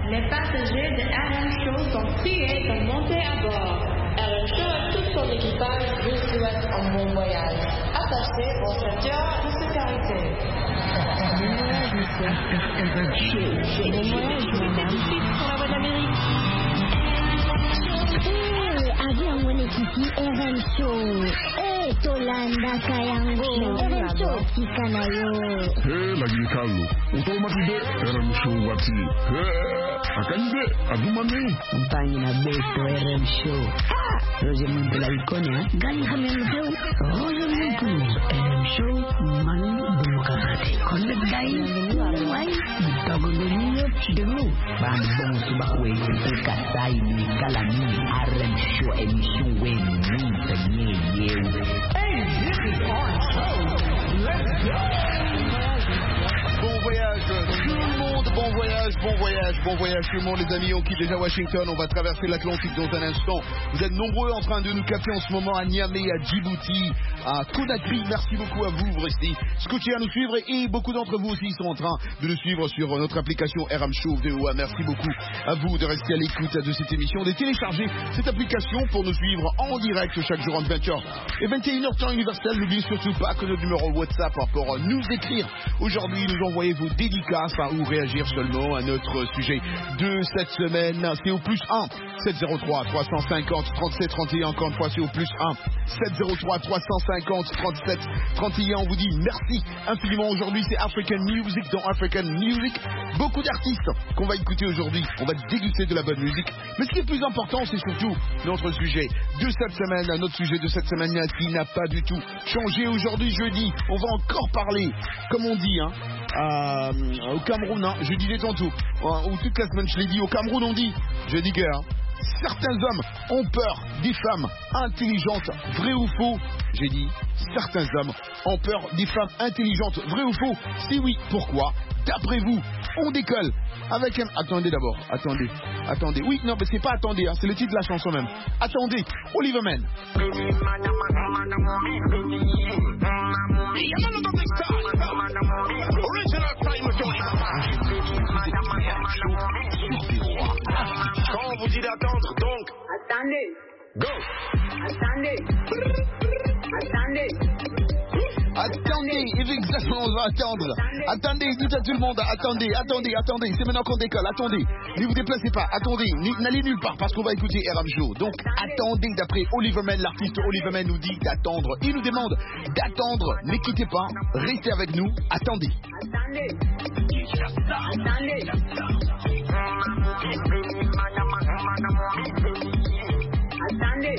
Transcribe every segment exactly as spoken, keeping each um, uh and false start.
Les passagers de R M Show sont priés de monter à bord. R M Show et tout son équipage vous souhaitent un bon voyage. Attachez vos ceintures de sécurité. R M Show. Bon voyage, madame. Pour la voix d'Amérique. Avion mon équipe R M Show. Eh, Tolanda Kayango. R M Show Kikanayo. Eh, lagi kalu. Untuk matide R M Show wati. Eh, akande adumane. Compagnie na besto R M Show. Ah, Roger Monte la Iconia. Gali kami show. Roger Monte R M Show. Manu Demokrati. Kondet gai. Wai. Tago dulu dulu. Bang bang subakwe. Kasai ni kalami R M Show émission we monte nye ye. Hey, this is our show. Let's go. Bon voyage tout le monde, bon voyage, bon voyage, bon voyage tout le monde les amis, on quitte déjà Washington, on va traverser l'Atlantique dans un instant. Vous êtes nombreux en train de nous capter en ce moment à Niamey, à Djibouti, à Conakry, merci beaucoup à vous, vous restez scotchés à nous suivre et beaucoup d'entre vous aussi sont en train de nous suivre sur notre application R M Show V O A. Merci beaucoup à vous de rester à l'écoute de cette émission, de télécharger cette application pour nous suivre en direct chaque jour entre vingt heures et vingt et une heures temps universel. N'oubliez surtout pas que notre numéro WhatsApp pour nous écrire aujourd'hui, nous envoyer vos dédicaces hein, ou réagir seulement à notre sujet de cette semaine. C'est au plus un sept zéro trois trois cent cinquante trente-sept trente et un. Encore une fois, c'est au plus un sept zéro trois trois cent cinquante trente-sept trente et un. On vous dit merci infiniment. Aujourd'hui, c'est African Music dans African Music. Beaucoup d'artistes qu'on va écouter aujourd'hui. On va déguster de la bonne musique. Mais ce qui est plus important, c'est surtout notre sujet de cette semaine. Notre sujet de cette semaine qui n'a pas du tout changé. Aujourd'hui, jeudi, on va encore parler, comme on dit, hein, euh, au Cameroun, hein, je disais tantôt, euh, ou toute la semaine, je l'ai dit, au Cameroun, on dit, je dis que hein, certains hommes ont peur des femmes intelligentes, vrai ou faux? J'ai dit, certains hommes ont peur des femmes intelligentes, vrai ou faux? Si oui, pourquoi? D'après vous, on décolle avec un... Attendez d'abord, attendez, attendez. Oui, non, mais c'est pas attendez, hein, c'est le titre de la chanson même. Attendez, Oliver Man. Quand on vous dit d'attendre, donc attendez. Go. Attendez. Attendez. Attendez, exactement, on va attendre. Attendez, dites à tout le monde, attendez, attendez, attendez, c'est maintenant qu'on décolle, attendez. Ne vous déplacez pas, attendez, n'allez nulle part parce qu'on va écouter R M Show. Donc attendez, d'après Oliver Man, l'artiste Oliver Man nous dit d'attendre. Il nous demande d'attendre, ne quittez pas, restez avec nous, attendez. Attendez. Attendez. Attendez.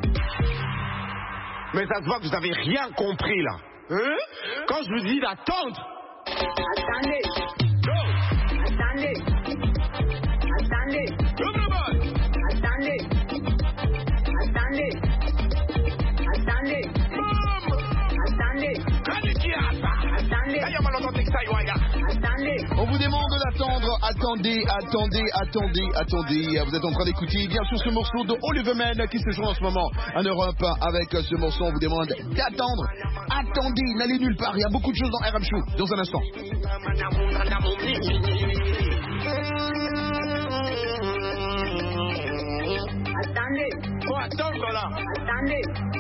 Mais ça se voit que vous avez rien compris là. Hein? Quand je vous dis d'attendre. Attendez. Go. Attendez. Attendez. Everybody. Attendez. Attendez. Attendez. Boom. Attendez. Attendez. Attendez. On vous demande d'attendre, attendez, attendez, attendez, attendez. Vous êtes en train d'écouter bien sûr ce morceau de Oliver Man qui se joue en ce moment en Europe. Avec ce morceau, on vous demande d'attendre. Attendez, n'allez nulle part. Il y a beaucoup de choses dans R M Show dans un instant. Attendez. Faut attendre là. Attendez.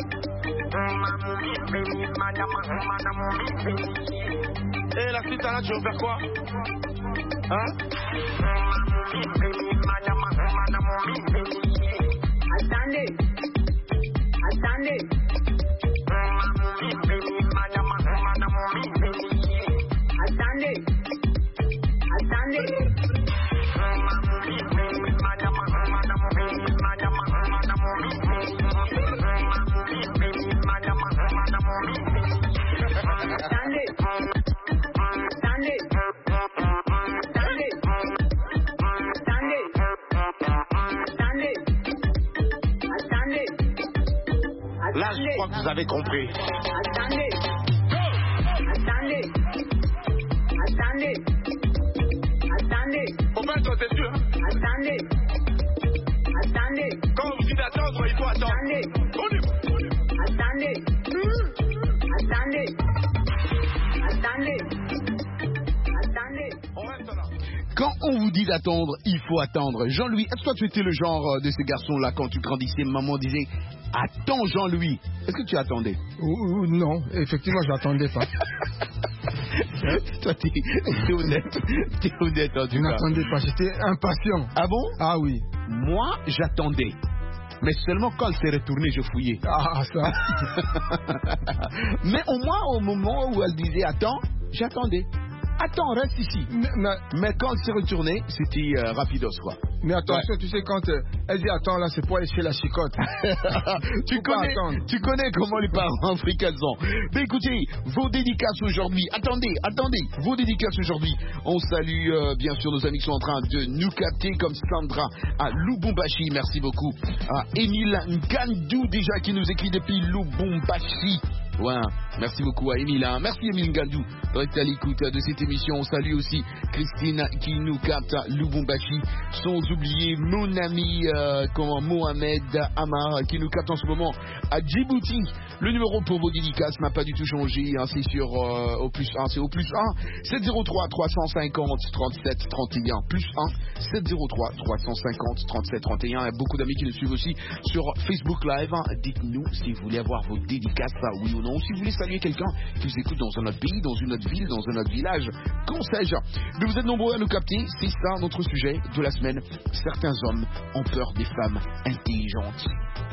Et la suite là, tu veux faire quoi? Hein? Attendez. Attendez. Attendez. Attendez. Là, je crois que vous avez compris. Attendez. Attendez. Attendez. Attendez. Faut pas être déçu, hein? Attendez. Attendez. Quand on vous dit d'attendre, il faut attendre. Attendez. On y va. Attendez. Attendez. Attendez. Attendez. On reste là. Quand on vous dit d'attendre, il faut attendre. Jean-Louis, est-ce que toi tu étais le genre de ces garçons-là quand tu grandissais, maman disait attends Jean-Louis. Est-ce que tu attendais? ou, ou, Non, effectivement, je n'attendais pas. Toi, t'es es honnête. T'es honnête en tout cas. Je n'attendais pas, j'étais impatient. Ah bon? Ah oui. Moi, j'attendais. Mais seulement quand elle s'est retournée, je fouillais. Ah, ça. Mais au moins, au moment où elle disait attends, j'attendais. Attends, reste ici. Mais, mais, mais quand elle s'est retournée, c'était euh, rapidos quoi. Mais attention, ouais. Tu sais, quand euh, elle dit attends là, c'est pour aller chez la chicotte. tu, connais, tu connais comment les parents africains sont. Mais écoutez, vos dédicaces aujourd'hui. Attendez, attendez, vos dédicaces aujourd'hui. On salue euh, bien sûr nos amis qui sont en train de nous capter, comme Sandra à Lubumbashi. Merci beaucoup. À Émile Ngandou déjà qui nous écrit depuis Lubumbashi. Ouais, merci beaucoup à Émile. Hein. Merci Émile Ngandou. Restez à l'écoute de cette émission. On salue aussi Christine qui nous capte à Lubumbashi. Sans oublier mon ami euh, comment, Mohamed Amar qui nous capte en ce moment à Djibouti. Le numéro pour vos dédicaces n'a pas du tout changé. Hein. C'est sur euh, au plus un. C'est au plus un. sept zéro trois trois cent cinquante trente-sept trente et un. Plus un. sept zéro trois trois cent cinquante trente-sept trente et un. Il y a beaucoup d'amis qui nous suivent aussi sur Facebook Live. Dites-nous si vous voulez avoir vos dédicaces, oui ou non. Si vous voulez saluer quelqu'un qui vous écoute dans un autre pays, dans une autre ville, dans un autre village, qu'en sais-je. Mais vous êtes nombreux à nous capter. C'est ça notre sujet de la semaine. Certains hommes ont peur des femmes intelligentes.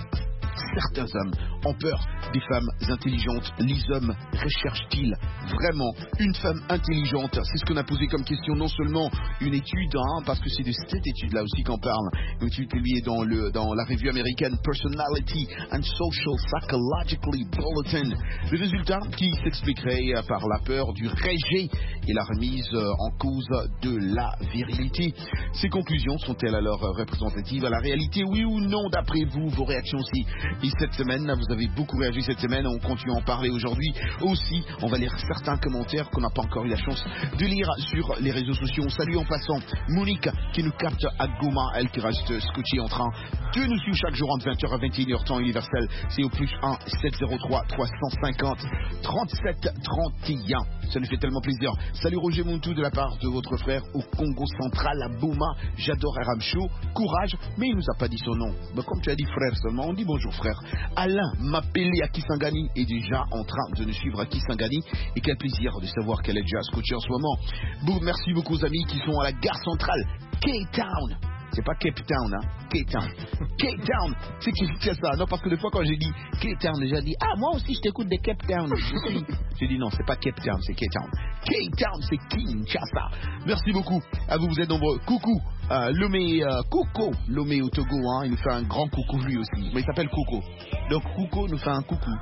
Certains hommes ont peur des femmes intelligentes. Les hommes recherchent-ils vraiment une femme intelligente? C'est ce qu'on a posé comme question. Non seulement une étude, hein, parce que c'est de cette étude-là aussi qu'on parle, une étude publiée dans, le, dans la revue américaine Personality and Social Psychologically Bulletin. Le résultat qui s'expliquerait par la peur du rejet et la remise en cause de la virilité. Ces conclusions sont-elles alors représentatives à la réalité? Oui ou non? D'après vous, vos réactions aussi. Et cette semaine, vous avez beaucoup réagi cette semaine, on continue à en parler aujourd'hui. Aussi, on va lire certains commentaires qu'on n'a pas encore eu la chance de lire sur les réseaux sociaux. On salue en passant Monique qui nous capte à Goma, elle qui reste scotchée en train de nous suivre chaque jour entre vingt heures à vingt et une heures temps universel. C'est au plus un sept zéro trois trois cent cinquante trente-sept trente et un. Ça nous fait tellement plaisir. Salut Roger Montou de la part de votre frère au Congo central à Boma. J'adore R M Show, courage, mais il nous a pas dit son nom. Ben, comme tu as dit frère seulement, on dit bonjour frère. Alain Mapelé à Kisangani est déjà en train de nous suivre à Kisangani et quel plaisir de savoir qu'elle est déjà scotchée en ce moment. Bon, merci beaucoup aux amis qui sont à la gare centrale Cape Town. C'est pas Cape Town, hein, Cape Town. Cape Town, c'est qui fait ça? Non, parce que des fois quand j'ai dit Cape Town, j'ai dit ah moi aussi je t'écoute de Cape Town. J'ai dit non, c'est pas Cape Town, c'est Cape Town. Cape Town, c'est Kinshasa. Merci beaucoup. À vous, vous êtes nombreux. Coucou. Euh, Lomé, euh, Coco, Lomé au Togo, hein, il nous fait un grand coucou lui aussi, mais il s'appelle Coco. Donc Coco nous fait un coucou.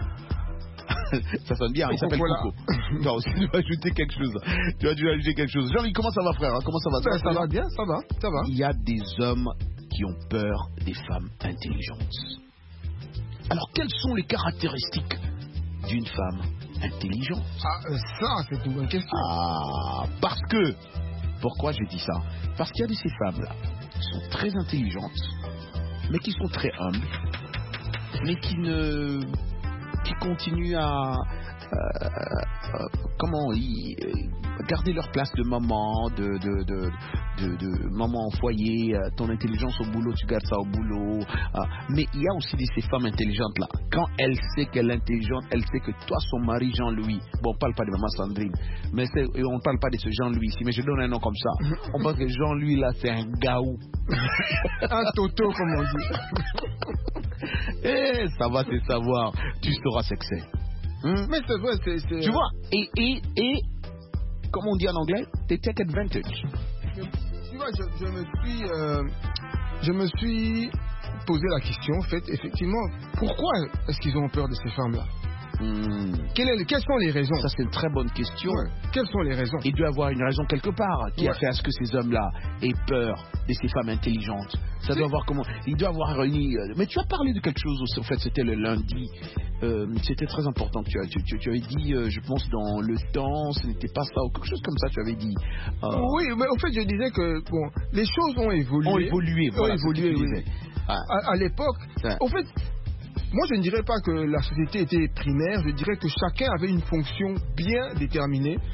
Ça sonne bien, il s'appelle Coco. Toi aussi tu vas ajouter quelque chose. Tu vas dû ajouter quelque chose. Jean-Louis, comment ça va frère? Comment ça va? Ça, ça, ça va bien, ça va, ça va. Il y a des hommes qui ont peur des femmes intelligentes. Alors quelles sont les caractéristiques d'une femme intelligente? Ah, ça c'est une bonne question. Ah, parce que, pourquoi j'ai dit ça? Parce qu'il y a de ces femmes-là qui sont très intelligentes, mais qui sont très humbles, mais qui ne, qui continuent à, euh, euh, comment, y, euh, garder leur place de maman, de, de, de, de, de maman au foyer. Euh, ton intelligence au boulot, tu gardes ça au boulot. Euh, mais il y a aussi de ces femmes intelligentes là. Quand elle sait qu'elle est intelligente, elle sait que toi, son mari Jean-Louis, bon, on parle pas de maman Sandrine, mais on ne parle pas de ce Jean-Louis ici, mais je donne un nom comme ça. On pense que Jean-Louis là, c'est un gaou. Un toto, comme on dit. Eh, ça va te savoir. Tu sauras ce que c'est. Hum? Mais c'est vrai, c'est, c'est... Tu vois, et, et, et, comme on dit en anglais, they take advantage. Tu vois, je, je me suis, euh, je me suis posé la question, en fait, effectivement, pourquoi est-ce qu'ils ont peur de ces femmes-là? Mmh. Quelle est, quelles sont les raisons? Ça, c'est une très bonne question. Ouais. Quelles sont les raisons? Il doit y avoir une raison quelque part qui ouais. a fait à ce que ces hommes-là aient peur de ces femmes intelligentes. Ça doit avoir comment. Il doit avoir une. Mais tu as parlé de quelque chose aussi. En fait, c'était le lundi. Euh, c'était très important. Tu, as, tu, tu, tu avais dit, euh, je pense, dans le temps, ce n'était pas ça ou quelque chose comme ça. Tu avais dit. Euh... Oui, mais en fait, je disais que bon, les choses ont évolué. Ont évolué. Voilà, ont évolué. Oui. Ah. À, à l'époque, ouais. en fait. Moi, je ne dirais pas que la société était primaire, je dirais que chacun avait une fonction bien déterminée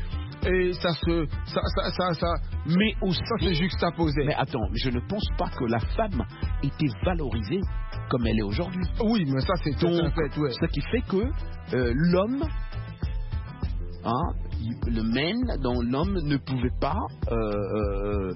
et ça se, ça, ça, ça, ça, mais aussi, ça se juxtaposait. Mais attends, je ne pense pas que la femme était valorisée comme elle est aujourd'hui. Oui, mais ça c'est tout un fait. Ouais. Ce qui fait que euh, l'homme, hein, le man, dont l'homme ne pouvait pas. Euh, euh,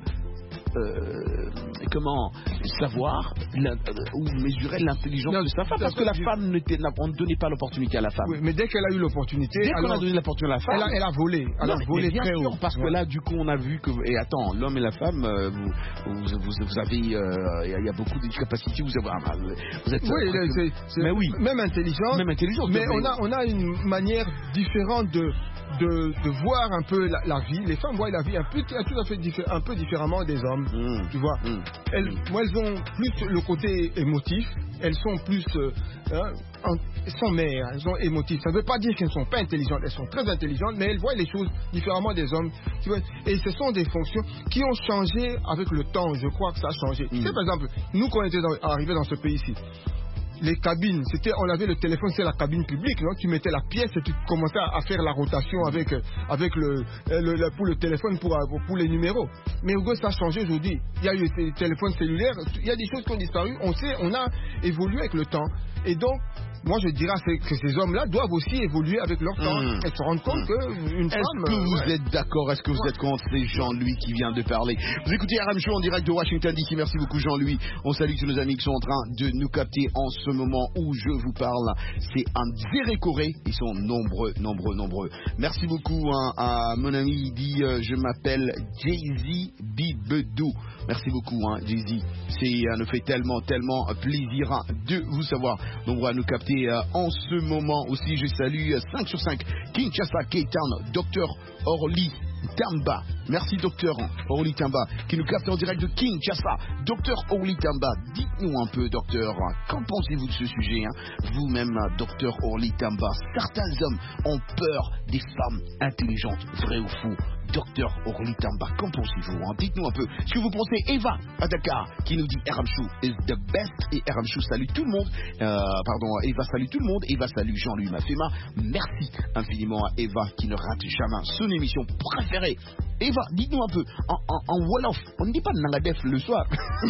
Euh, comment savoir la, euh, ou mesurer l'intelligence de sa femme, parce que la femme n'était, on ne donnait pas l'opportunité à la femme. Oui, mais dès qu'elle a eu l'opportunité, dès qu'on a donné l'opportunité à la femme, elle a, elle a volé, elle non, a volé bien très sûr, haut. parce ouais. que là, du coup, on a vu que, et attends, l'homme et la femme, euh, vous, vous, vous, vous avez, il euh, y a beaucoup de capacités, vous avez, ah, vous êtes, oui, euh, c'est, c'est, mais oui, même intelligence, même intelligence, mais on a, on a une manière différente de De, de voir un peu la, la vie. Les femmes voient la vie un peu, tout à fait diffé- un peu différemment des hommes. Mmh. Tu vois. Mmh. Elles, moi, elles ont plus le côté émotif. Elles sont plus, euh, hein, en, elles sont mères. Elles sont émotives. Ça ne veut pas dire qu'elles ne sont pas intelligentes. Elles sont très intelligentes, mais elles voient les choses différemment des hommes. Tu vois. Et ce sont des fonctions qui ont changé avec le temps. Je crois que ça a changé. Mmh. Tu sais, par exemple, nous, quand on était dans, arrivés dans ce pays-ci, les cabines, c'était, on avait le téléphone, c'est la cabine publique, non? Tu mettais la pièce et tu commençais à faire la rotation avec, avec le, le, le, pour le téléphone, pour, pour les numéros. Mais au ça a changé aujourd'hui. Il y a eu les téléphones cellulaires, il y a des choses qui ont disparu. On sait, on a évolué avec le temps. Et donc, moi je dirais que ces hommes-là doivent aussi évoluer avec leur temps mmh. et se rendre compte qu'une Est-ce femme... que vous ouais. êtes d'accord? Est-ce que vous êtes contre? C'est Jean-Louis qui vient de parler. Vous écoutez R M Show en direct de Washington D C. Merci beaucoup Jean-Louis. On salue tous nos amis qui sont en train de nous capter en ce moment où je vous parle. C'est un Zérécoré. Ils sont nombreux, nombreux, nombreux. Merci beaucoup hein, à mon ami. Il dit euh, je m'appelle Jay-Z Bibedou. Merci beaucoup hein, Jay-Z. C'est euh, nous fait tellement, tellement plaisir hein, de vous savoir. Nombreux à nous capter euh, en ce moment aussi. Je salue euh, cinq sur cinq Kinshasa, Cape Town, Docteur Orly Tamba. Merci Docteur Orly Tamba qui nous capte en direct de Kinshasa. Docteur Orly Tamba, dites-nous un peu Docteur, qu'en pensez-vous de ce sujet hein? Vous-même Docteur Orly Tamba, certains hommes ont peur des femmes intelligentes, vrai ou faux? Docteur Orly Tamba, qu'en pensez-vous hein? Dites-nous un peu ce que vous pensez. Eva à Dakar qui nous dit R M Show is the best. Et R M Show salue tout le monde. Euh, pardon, Eva salue tout le monde. Eva salue Jean-Louis Mafema. Merci infiniment à Eva qui ne rate jamais son émission préférée. Eva, dites-nous un peu en, en, en Wolof, on ne dit pas Nangadef le soir.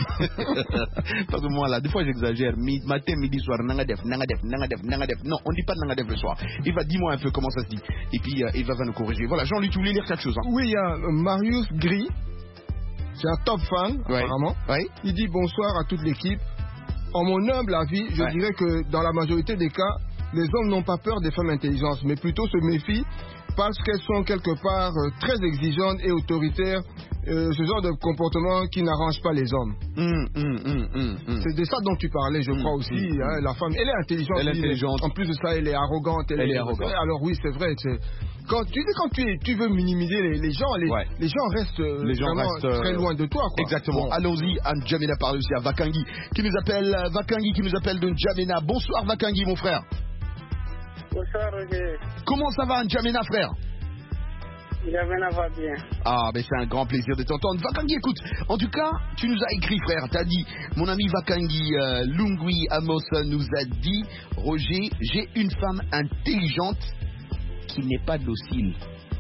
Parce que moi là, des fois j'exagère. Mi, matin, midi, soir, Nangadef, Nangadef, Nangadef, Nangadef. Non, on ne dit pas Nangadef le soir. Eva, dis-moi un peu comment ça se dit. Et puis euh, Eva va nous corriger. Voilà, Jean-Louis, tu voulais lire quelque chose hein? Oui, il y a Marius Gris, c'est un top fan, ouais. apparemment. Ouais. Il dit bonsoir à toute l'équipe. En mon humble avis, je ouais. dirais que dans la majorité des cas, les hommes n'ont pas peur des femmes intelligentes, mais plutôt se méfient parce qu'elles sont quelque part euh, très exigeantes et autoritaires. Euh, ce genre de comportement qui n'arrange pas les hommes. Mmh, mmh, mmh, mmh, mmh. C'est de ça dont tu parlais, je mmh, crois aussi. Mmh, hein, la femme, elle est intelligente. Elle est intelligente. En plus de ça, elle est arrogante. Elle, elle est, est arrogante. Alors oui, c'est vrai. C'est... Quand tu sais, quand tu, tu veux minimiser les, les gens, les, ouais. les gens restent, euh, les gens restent euh... très loin de toi. Quoi. Exactement. Bon. Allons-y. N'Djamena parle aussi à Vakangi qui nous appelle. Vakangi qui nous appelle de N'Djamena. Bonsoir Vakangi, mon frère. Bonsoir Roger. Comment ça va N'Djamena, frère? N'Djamena va bien. Ah, ben c'est un grand plaisir de t'entendre. Vakangi, écoute, en tout cas, tu nous as écrit, frère. T'as dit, mon ami Vakangi euh, Lungui Amos nous a dit, Roger, j'ai une femme intelligente qui n'est pas docile.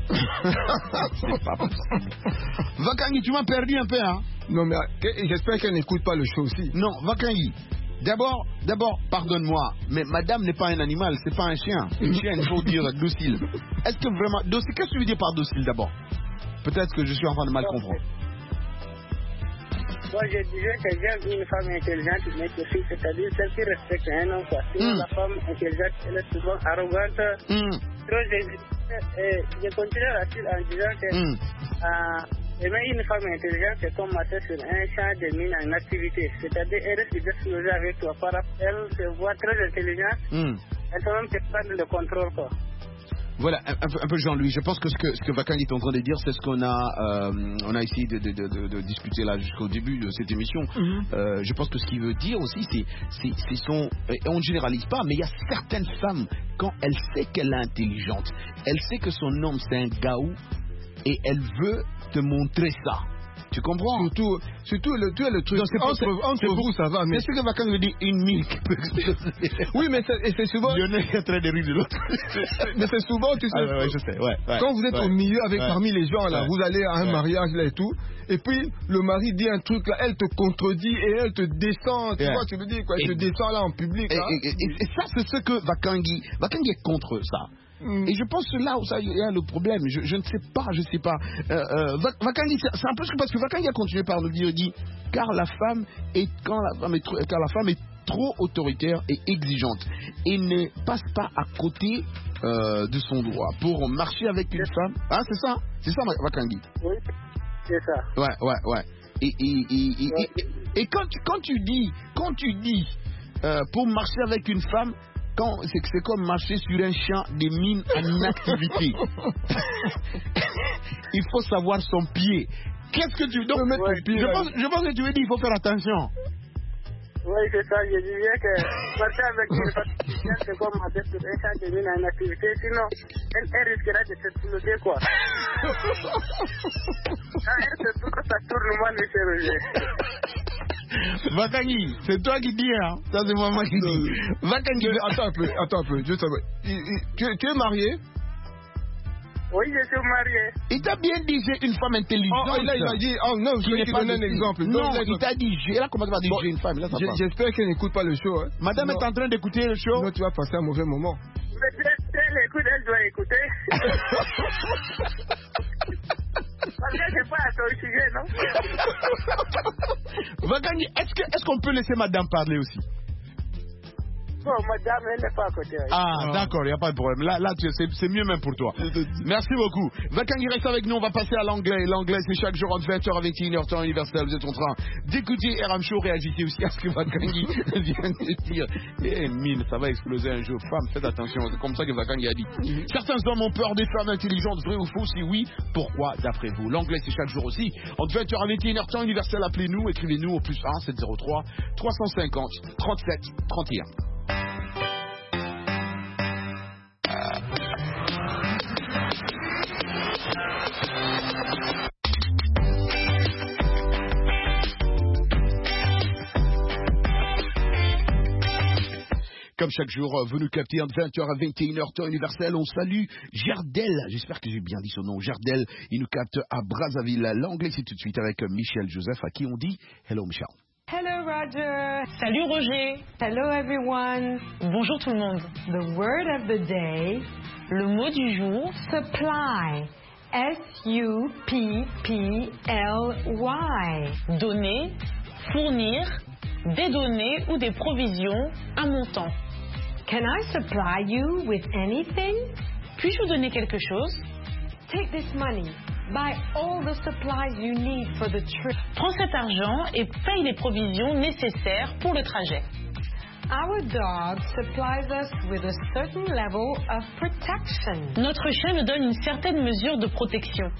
C'est pas possible. Vakangi, tu m'as perdu un peu, hein? Non, mais j'espère qu'elle n'écoute pas le show aussi. Non, Vakangi. D'abord, d'abord, pardonne-moi, mais madame n'est pas un animal, c'est pas un chien. Une chienne, il faut dire docile. Est-ce que vraiment, docile, qu'est-ce que tu veux dire par docile d'abord? Peut-être que je suis en train de mal comprendre. Moi, je disais que j'aime une femme intelligente, mais aussi, c'est-à-dire celle qui respecte un homme. Quoi. Sinon, mm. la femme intelligente, elle est souvent arrogante, mm. trop exigeante. Et je continue là-dessus en disant que mm. euh, aimer une femme intelligente, c'est comme marcher sur un champ de mine en activité. C'est-à-dire, elle risque d'exploser avec toi. Par rapport, elle se voit très intelligente, mm. elle peut même te prendre le contrôle, quoi. Voilà, un, un peu Jean-Louis, je pense que ce que, ce que Vakangi est en train de dire, c'est ce qu'on a, euh, on a essayé de, de, de, de discuter là jusqu'au début de cette émission. Mm-hmm. euh, je pense que ce qu'il veut dire aussi, c'est, c'est, c'est son, on ne généralise pas, mais il y a certaines femmes, quand elle sait qu'elle est intelligente, elle sait que son homme c'est un gaou, et elle veut te montrer ça. Tu comprends? Surtout, surtout le, tu es le truc. Donc, c'est pour- entre c'est- entre c'est pour- vous, ça va. Mais C'est ce que Vacan veut dire, une mille qui peut exploser. oui, mais c'est, et c'est souvent. Lionel est en train de rire de l'autre. Mais c'est souvent, tu sais. Ah, ouais, ouais, je sais, ouais, ouais. Quand vous êtes Ouais. au milieu avec Ouais. parmi les gens là, Ouais. vous allez à un Ouais. mariage là et tout, et puis le mari dit un truc là, elle te contredit et elle te descend. Tu Ouais. vois, tu veux dire quoi? Elle Et- te descend là en public. Et, Là. et- et- et ça, c'est ce que Vakangi, Vakangi est contre ça. Mm. Et je pense que là où ça il y a le problème, je, je ne sais pas, je ne sais pas. Euh, euh, Va- Vakangi, c'est c'est un peu ce que parce que Vakangi a continué par nous dire, il dit, car la femme est quand la femme est trop, car la femme est trop autoritaire et exigeante et ne passe pas à côté euh, de son droit pour marcher avec une femme. Ah, c'est ça, c'est ça, Vakangi. Oui, c'est ça. Ouais, ouais, ouais. Et, et, et, et, et, et quand, tu, quand tu dis, quand tu dis euh, pour marcher avec une femme, quand c'est c'est comme marcher sur un champ des mines en activité. Il faut savoir son pied. Qu'est-ce que tu donc mettre ton je, pied, là. pense, je pense que tu veux dire il faut faire attention. Oui, c'est ça. Je disais que marcher avec une femme, c'est comme marcher sur un champ de mine en activité. Sinon, elle, elle risquera de s'exploser, quoi. Quand elle se tourne, ça tourne, moi, monsieur Roger. Vakangi, c'est toi qui dis, hein. Ça, c'est moi qui dis. Vakangi, Je- Attends un peu, attends un peu. Juste un peu. Il- il- tu, es- tu es marié? Oui, je suis marié. il t'a bien dit j'ai une femme intelligente. Oh, là, il a dit, oh non, je qui vais n'est te pas donner un de- exemple. Non, Donne-le. il t'a dit j'ai. Là, comment tu vas dire Bon, j'ai une femme? Là, ça J'- passe. J'espère qu'elle n'écoute pas le show. Hein. Madame Non. est en train d'écouter le show. Non, tu vas passer un mauvais moment. Mais si elle écoute, elle doit écouter. Parce que c'est pas à ton sujet, non? Vakangi, est-ce que- est-ce qu'on peut laisser madame parler aussi? Bon, madame, elle n'est pas à côté. Ah, d'accord, il n'y a pas de problème. Là, là tu- c'est c'est mieux même pour toi. Merci beaucoup. Vakangi reste avec nous, on va passer à l'anglais. L'anglais, c'est chaque jour entre vingt heures à vingt et une heures, temps universel. Vous êtes en train d'écouter R M Show, réagissez aussi à ce que Vakangi vient de dire. Eh, mine, ça va exploser un jour. Femme, faites attention, c'est comme ça que Vakangi a dit. Certains hommes ont peur des femmes intelligentes, vrai ou faux? Si oui, pourquoi d'après vous? L'anglais, c'est chaque jour aussi. Entre vingt heures à vingt et une heures, temps universel, appelez-nous, écrivez-nous au plus un sept zéro trois trois cent cinquante trente-sept trente et un. Comme chaque jour, vous nous captez entre vingt heures à vingt et une heures, temps universel. On salue Gerdel. J'espère que j'ai bien dit son nom. Gerdel, il nous capte à Brazzaville. L'anglais, c'est tout de suite avec Michel Joseph, à qui on dit Hello Michel. Hello Roger. Salut Roger. Hello everyone. Bonjour tout le monde. The word of the day, le mot du jour, supply. S U P P L Y. Donner, fournir, des données ou des provisions, un montant. Can I supply you with anything? Puis-je vous donner quelque chose? Take this money. Buy all the supplies you need for the trip. Prends cet argent et paye les provisions nécessaires pour le trajet. Our dog supplies us with a certain level of protection. Notre chien nous donne une certaine mesure de protection.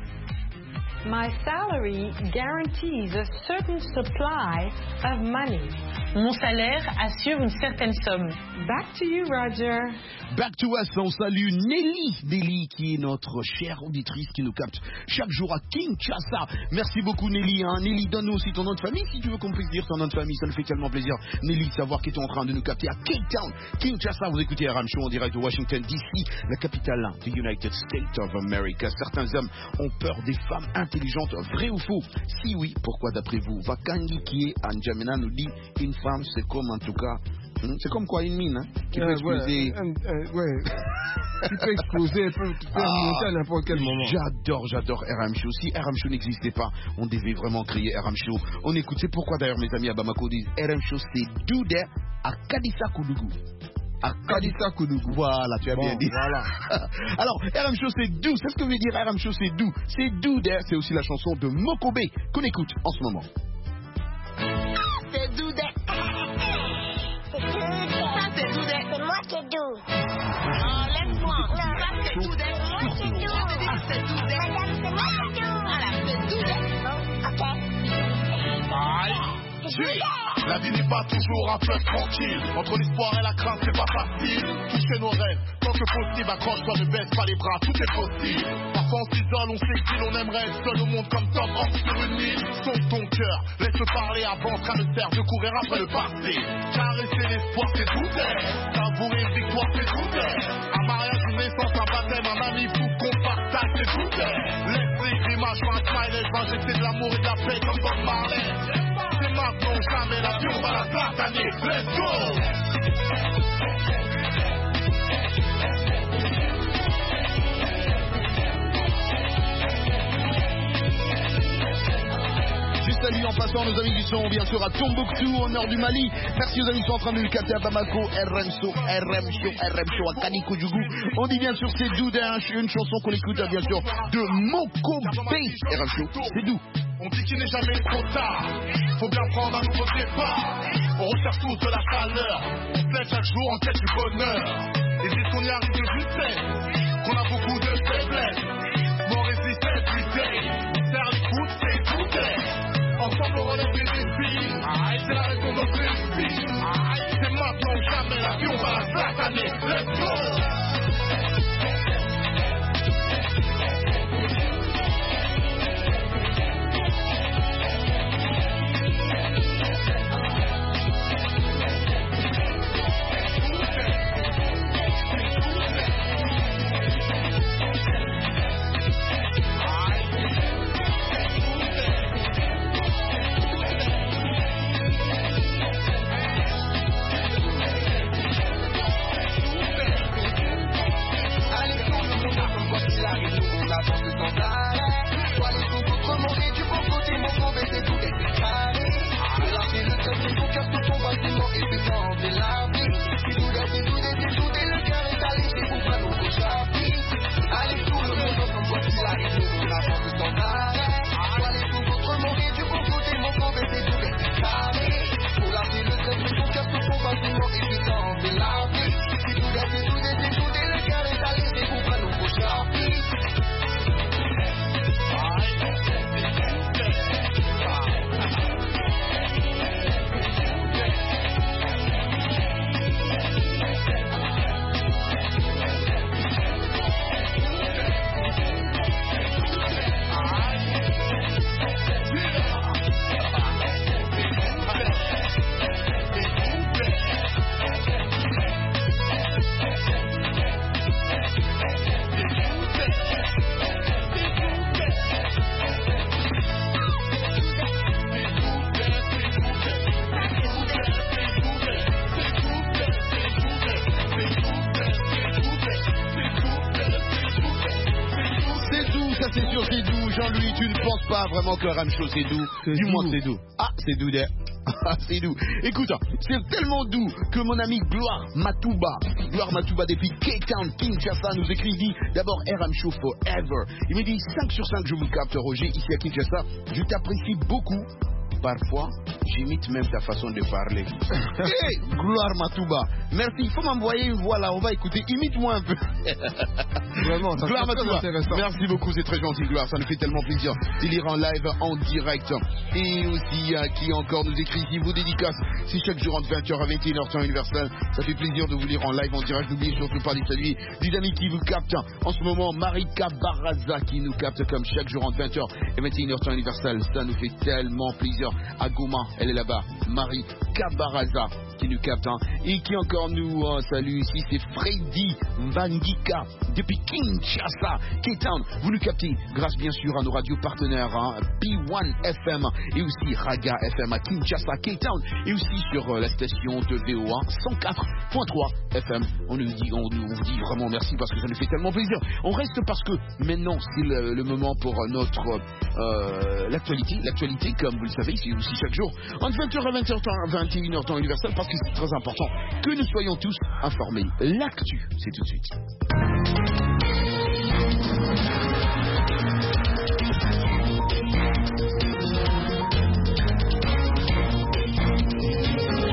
My salary guarantees a certain supply of money. Mon salaire assure une certaine somme. Back to you, Roger. Back to us, on salue Nelly. Nelly, qui est notre chère auditrice qui nous capte chaque jour à Kinshasa. Merci beaucoup, Nelly. Hein. Nelly, donne-nous aussi ton nom de famille, si tu veux qu'on puisse dire ton nom de famille. Ça nous fait tellement plaisir, Nelly, de savoir que tu es en train de nous capter à Cape Town, Kinshasa. Vous écoutez R M Show en direct de Washington, D C, la capitale du United States of America. Certains hommes ont peur des femmes intelligentes. Vrai ou faux? Si oui, pourquoi d'après vous? Vakangi, qui est à N'Djamena, nous dit une femme, c'est comme en tout cas... Hmm, c'est comme quoi une mine, hein, qui Euh, peut exploser. Ouais, euh, euh, ouais. Qui peut exploser, elle peut, peut monter à n'importe quel moment. J'adore, j'adore R M Show. Si R M Show n'existait pas, on devait vraiment créer R M Show. On écoute, c'est pourquoi d'ailleurs mes amis à Bamako disent R M Show, c'est Doudé à Kadissa Koudougou. À Kadissa Koudougou. Voilà, tu as Bon, bien dit. voilà. Alors, R M Show, c'est doux. C'est ce que veut dire R M Show, c'est doux. C'est Doudé. C'est aussi la chanson de Mokobe qu'on écoute en ce moment. C'est Doudé. Ça, c'est Doudé. C'est moi qui est doux. Oh, laisse-moi. Ça, c'est Doudé. Moi qui est doux. C'est Doudé. Madame, c'est moi qui est doux. Voilà, c'est Doudé. Bon, ok. Bye. La vie n'est pas toujours un fleuve tranquille. Entre l'espoir et la crainte, c'est pas facile. Toucher nos rêves, tant que possible, accroche-toi, ne baisse pas les bras, tout est possible. Parfois on s'isole, on s'exile, on aimerait être seul au monde comme Tom Hanks sur une île. Sauve ton cœur, laisse-le parler avant, ça ne sert de courir après le passé. Caresser l'espoir, c'est tout est. Savourer une victoire, c'est tout est. Un mariage, une naissance, un baptême, un ami fou qu'on partage, c'est tout est. Laisse les grimaces, je un smiley, je vais injecter de l'amour et de la paix comme Bob Marley. C'est maintenant, jamais l'avion va la sataner. Let's go! Salut en passant nos amis qui sont bien sûr à Tombouctou au nord du Mali. Merci aux amis qui sont en train de nous capter à Bamako, R M Show, R M Show, R M Show à Kanikoudjougou. On dit bien sûr c'est doux d'un une chanson qu'on écoute bien sûr de Moko Bass. R M Show, c'est doux. On dit qu'il n'est jamais trop tard. Faut bien prendre un nouveau départ. On recherche tous de la chaleur. On se lève chaque jour en quête du bonheur. Et dès qu'on y arrive de justesse, qu'on a beaucoup de faiblesse. Mon résiste everyday. Serre les coudes, c'est tout est. Ensemble on relève les défis. Aïe, c'est la raison de notre esprit. Aïe, c'est maintenant ou jamais la vie, on va la sataner. Let's go! Vraiment que le R M Show c'est doux, du moins c'est doux. Ah c'est doux d'air. C'est doux. Écoute, c'est tellement doux que mon ami Gloire Matouba, Gloire Matouba depuis Cape Town, Kinshasa nous écrit, il dit d'abord R M Show forever. Il me dit cinq sur cinq je vous capte Roger ici à Kinshasa, je t'apprécie beaucoup. Parfois, j'imite même ta façon de parler. Hey, Gloire Matouba. Merci, il faut m'envoyer une voix là, on va écouter. Imite-moi un peu. Vraiment, ça Gloire Matouba. Merci beaucoup, c'est très gentil, Gloire. Ça nous fait tellement plaisir de lire en live, en direct. Et aussi, euh, qui encore nous écrit ici, vos dédicaces. C'est chaque jour entre vingt heures à vingt et une heures temps universel. Ça fait plaisir de vous lire en live, en direct. N'oubliez surtout pas de saluer des amis qui vous captent. En ce moment, Marika Baraza qui nous capte comme chaque jour entre vingt heures et vingt et une heures temps universel. Ça nous fait tellement plaisir. À Goma, elle est là-bas, Marie Kabaraza qui nous capte hein, et qui encore nous euh, salue ici, c'est Freddy Mbangika depuis Kinshasa, Cape Town. Vous nous captez grâce bien sûr à nos radios partenaires hein, P un F M et aussi Raga F M à Kinshasa, Cape Town et aussi sur euh, la station de V O un cent quatre point trois F M. On nous dit, on, on vous dit vraiment merci parce que ça nous fait tellement plaisir. On reste parce que maintenant c'est le, le moment pour notre euh, l'actualité, l'actualité comme vous le savez, c'est aussi chaque jour entre vingt heures et vingt heures, vingt et une heures temps universel parce que c'est très important que nous soyons tous informés. L'actu, c'est tout de suite.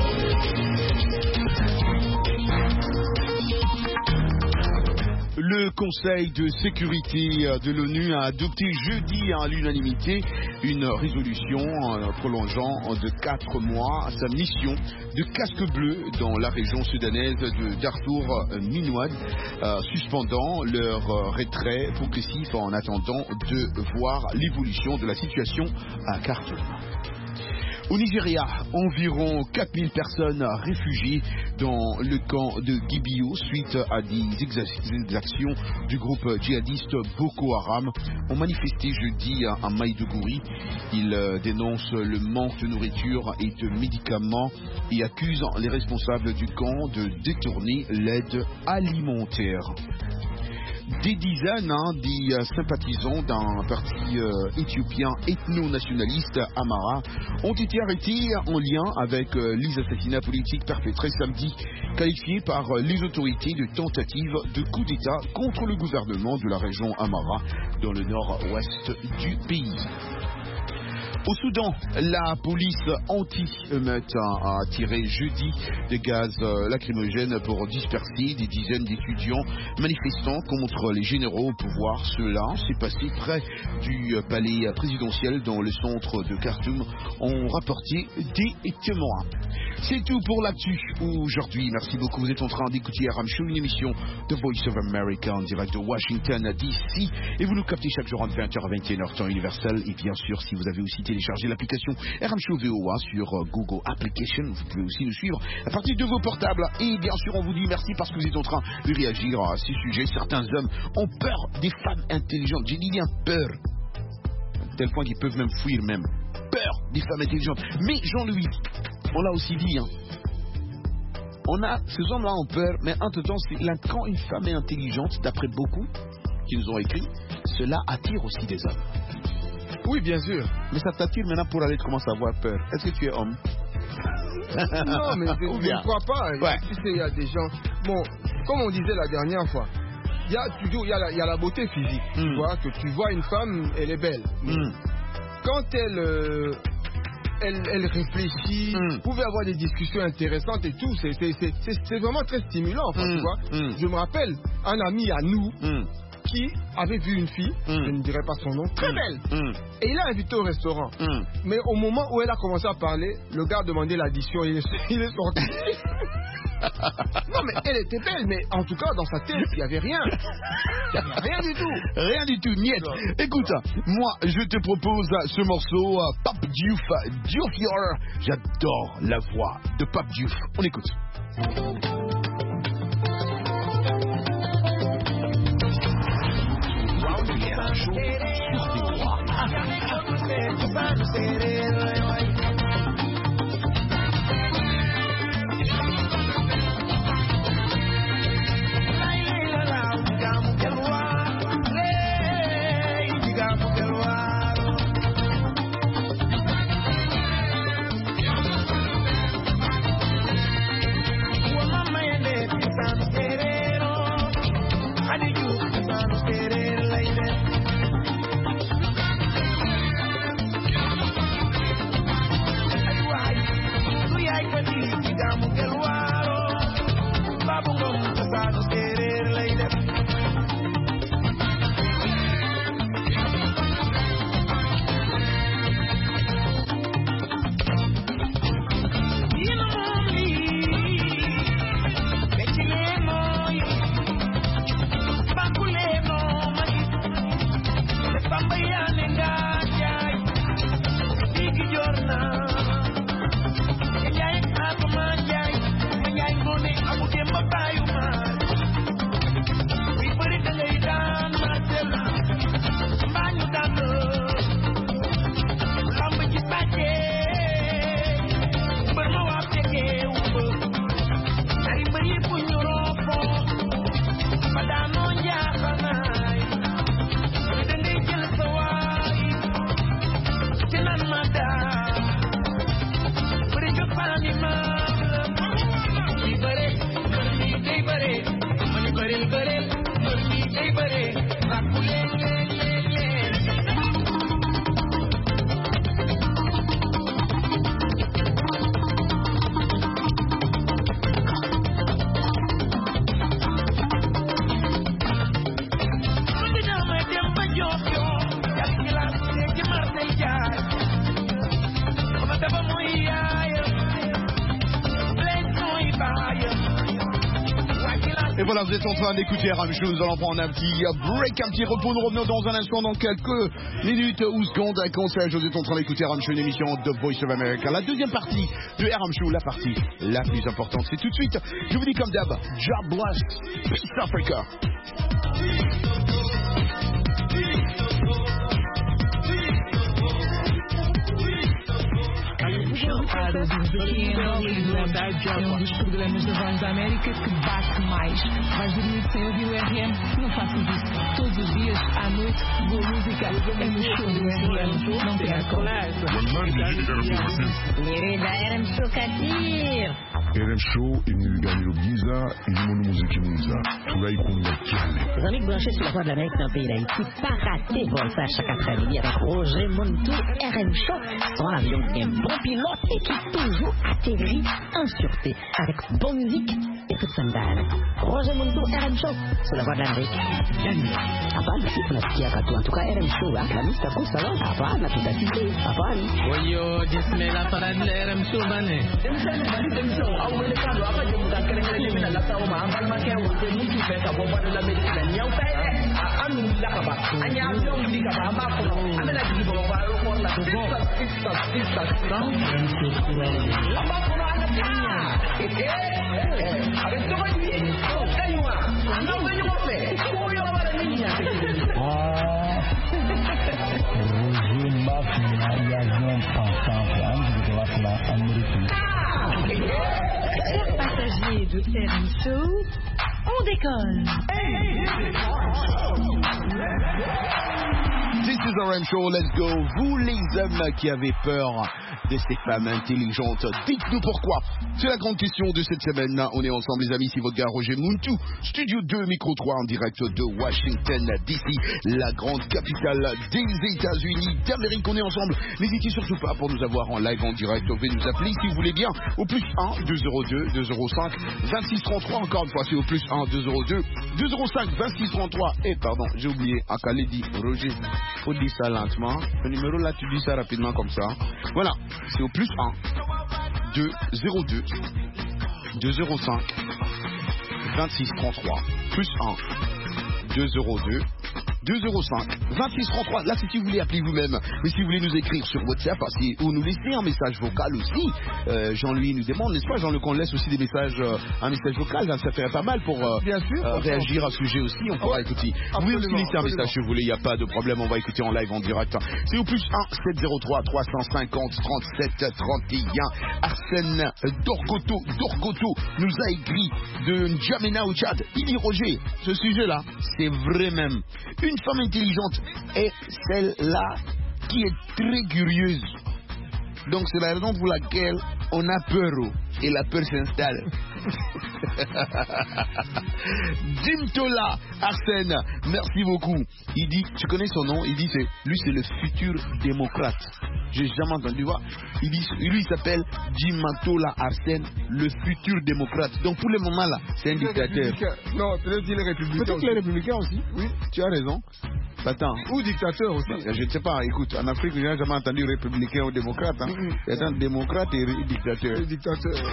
Le Conseil de sécurité de l'ONU a adopté jeudi à l'unanimité une résolution prolongeant de quatre mois sa mission de casque bleu dans la région sudanaise de Darfour-Minouad, euh, suspendant leur retrait progressif en attendant de voir l'évolution de la situation à Khartoum. Au Nigeria, environ quatre mille personnes réfugiées dans le camp de Gibio suite à des exactions du groupe djihadiste Boko Haram ont manifesté jeudi à Maïdougouri. Ils dénoncent le manque de nourriture et de médicaments et accusent les responsables du camp de détourner l'aide alimentaire. Des dizaines hein, des euh, sympathisants d'un parti euh, éthiopien ethno-nationaliste Amara ont été arrêtés en lien avec euh, les assassinats politiques perpétrés samedi, qualifiés par euh, les autorités de tentative de coup d'État contre le gouvernement de la région Amara dans le nord-ouest du pays. Au Soudan, la police anti-émeute a tiré jeudi des gaz lacrymogènes pour disperser des dizaines d'étudiants manifestant contre les généraux au pouvoir. Cela s'est passé près du palais présidentiel dans le centre de Khartoum, ont rapporté des témoins. C'est tout pour l'actu aujourd'hui. Merci beaucoup. Vous êtes en train d'écouter R M Show, une émission de Voice of America en direct de Washington D C. Et vous nous captez chaque jour entre vingt heures et vingt et une heures temps universel. Et bien sûr, si vous avez aussi téléchargé l'application R M Show V O A sur Google Application, vous pouvez aussi nous suivre à partir de vos portables. Et bien sûr, on vous dit merci parce que vous êtes en train de réagir à ces sujets. Certains hommes ont peur des femmes intelligentes. J'ai dit bien peur. À tel point qu'ils peuvent même fuir même. Peur des femmes intelligentes. Mais Jean-Louis, on l'a aussi dit, hein. On a, ces hommes-là ont peur, mais entre-temps, c'est là, quand une femme est intelligente, d'après beaucoup qui nous ont écrit, cela attire aussi des hommes. Oui, bien sûr. Mais ça t'attire maintenant pour aller commencer à avoir peur. Est-ce que tu es homme? Non, mais je ne crois pas. Ouais. Tu sais, il y a des gens... Bon, comme on disait la dernière fois, il y a toujours il y a la, il y a la beauté physique. Mm. Tu vois, que tu vois une femme, elle est belle. Mm. Quand elle... Euh, Elle, elle réfléchit, mm. vous pouvez avoir des discussions intéressantes et tout, c'est, c'est, c'est, c'est vraiment très stimulant, enfin, mm. tu vois. Mm. Je me rappelle un ami à nous mm. qui avait vu une fille, mm. je ne dirais pas son nom, très belle, mm. et il l'a invitée au restaurant. Mm. Mais au moment où elle a commencé à parler, le gars a demandé l'addition, il est, il est sorti. Non mais elle était belle, mais en tout cas dans sa tête il n'y avait rien. Il n'y avait rien du tout. Rien du tout, niet. Écoute, moi je te propose ce morceau, uh, Pape Diouf, Diouf. J'adore la voix de Pape Diouf. On écoute. Et voilà, vous êtes en train d'écouter R M Show. Nous allons prendre un petit break, un petit repos. Nous revenons dans un instant, dans quelques minutes ou secondes. Un conseil, vous êtes en train d'écouter R M Show, une émission de Voice of America. La deuxième partie de R M Show, la partie la plus importante, c'est tout de suite. Je vous dis comme d'hab, God bless, Peace Africa. Para os pequenos e é um dos programas da Voz da América que bate mais. Vais dormir sem ouvir o R M? Não faças isso. Todos os dias, à noite, boa música é no show do R M. Não percam. Querida R M Show Kadir. R M Show, il gagne le visa, il monte musique Mouza. Tout là, il compte le Les amis branchés sur la Voix de l'Amérique dans le pays d'Haïti, pas rater Volta chaque après-midi avec Roger Montou, R M Show. Son avion qui est un bon pilote et qui toujours atterrit en sûreté avec bonne musique et toute sandale. Roger Montou, R M Show, sur la Voix de l'Amérique. Hapana, si tunasikia katu. En tout cas, R M Show, la mista kusa lo. Hapana, tutasikia. Hapana. Oyo, jisme la parade de R M Show, bane. Awele kado apa je bukan keren-keren mina la tahu ma ambal ma ke wote mutu fe ka bomba de la medicina nyau fa anu la ka ba anya amdo ndi ka ba ma ko amela ji bo ba ro ko la do sista sista sista la ba ko ana tinya eh a ver to va bien kaywa no me yo fe ko yo la ba niña ah Roger Mafia ya non pensant antes de la la américaine. Chers passagers de R M Show, on décolle. This is R M Show, let's go. Vous les hommes qui avez peur de ces femmes intelligentes, dites-nous pourquoi. C'est la grande question de cette semaine. On est ensemble les amis, c'est votre gars Roger Montou, Studio deux, Micro trois en direct de Washington D C, la grande capitale des États-Unis d'Amérique. On est ensemble. N'hésitez surtout pas pour nous avoir en live en direct. Vous pouvez nous appeler si vous voulez bien au plus un deux zéro deux deux zéro cinq vingt-six trente-trois. Encore une fois, c'est au plus un deux zéro deux deux zéro cinq vingt-six trente-trois. Et pardon, j'ai oublié, à Calais dit Roger, faut dire ça lentement. Le numéro là, tu dis ça rapidement comme ça. Voilà, c'est au plus un deux zéro deux deux zéro cinq vingt-six trente-trois. Plus un deux zéro deux deux zéro cinq vingt-six trente-trois. Là, c'est si vous voulez appeler vous-même. Mais si vous voulez nous écrire sur WhatsApp si, ou nous laisser un message vocal aussi, euh, Jean-Louis nous demande, n'est-ce pas, Jean-Luc, qu'on laisse aussi des messages, euh, un message vocal, hein, ça ferait pas mal pour euh, Bien sûr, euh, réagir à ce sujet aussi. On pourra ouais, écouter. Vous pouvez aussi laisser un message si vous voulez, il n'y a pas de problème, on va écouter en live en direct. C'est au plus un sept zéro trois trois cent cinquante trente-sept trente et un. Arsène Dorgoto, Dorgoto nous a écrit de N'Djamena au Tchad. Il dit Roger, ce sujet-là, c'est vrai même. Une femme intelligente est celle-là qui est très curieuse. Donc c'est la raison pour laquelle on a peur et la peur s'installe. Dimtola Arsène, merci beaucoup. Il dit, tu connais son nom, il dit c'est lui c'est le futur démocrate. J'ai jamais entendu voir. Il dit lui il s'appelle Dimtola Arsène, le futur démocrate. Donc pour le moment là, c'est un dictateur. Non, peut-être qu'il est républicain. Peut-être qu'il est républicain aussi. Oui, tu as raison. Attends. Ou dictateur aussi. Je ne sais pas, écoute, en Afrique, je n'ai jamais entendu républicain ou démocrate. Hein. Mm-hmm. Attends, démocrate et dictateur. Et dictateur.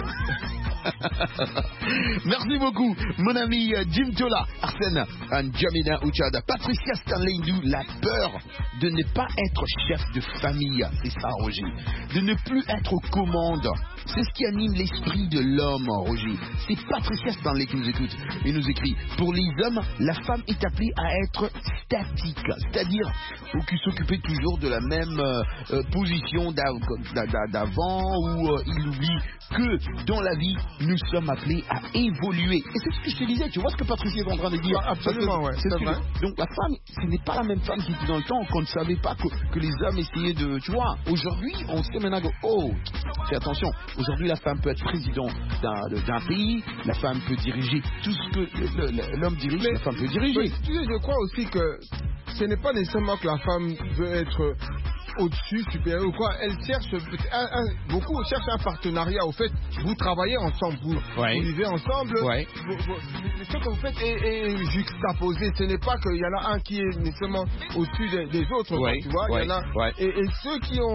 Merci beaucoup, mon ami Jim Tola, Arsène N'Djamena au Tchad. Patricia Stanley Ndou, la peur de ne pas être chef de famille, c'est ça, Roger. De ne plus être aux commandes. C'est ce qui anime l'esprit de l'homme, Roger. C'est Patricia Stanley qui nous écoute et nous écrit. Pour les hommes, la femme est appelée à être statique. C'est-à-dire qui s'occupait toujours de la même euh, position d'avant, où euh, il oublie que dans la vie nous sommes appelés à évoluer. Et c'est ce que je te disais, tu vois ce que Patricia est en train de dire. Ah, absolument, ouais, c'est vrai. Donc la femme, ce n'est pas la même femme qui était dans le temps, qu'on ne savait pas que, que les hommes essayaient de, tu vois, aujourd'hui on sait maintenant que, oh, fais attention, aujourd'hui la femme peut être président d'un pays, la femme peut diriger tout ce que l'homme dirige, mais, la femme peut diriger. Mais, tu sais, je crois aussi que ce n'est pas nécessairement que la femme veut être au-dessus, supérieur ou quoi. Elle cherche, un, un, beaucoup cherchent un partenariat. Au fait, vous travaillez ensemble, vous, ouais. vous vivez ensemble. Ouais. Vous, vous, ce que vous faites est, est juxtaposé. Ce n'est pas qu'il y en a un qui est nécessairement au-dessus des, des autres. Ouais. Tu vois, ouais. il y en a, ouais. et, et ceux qui ont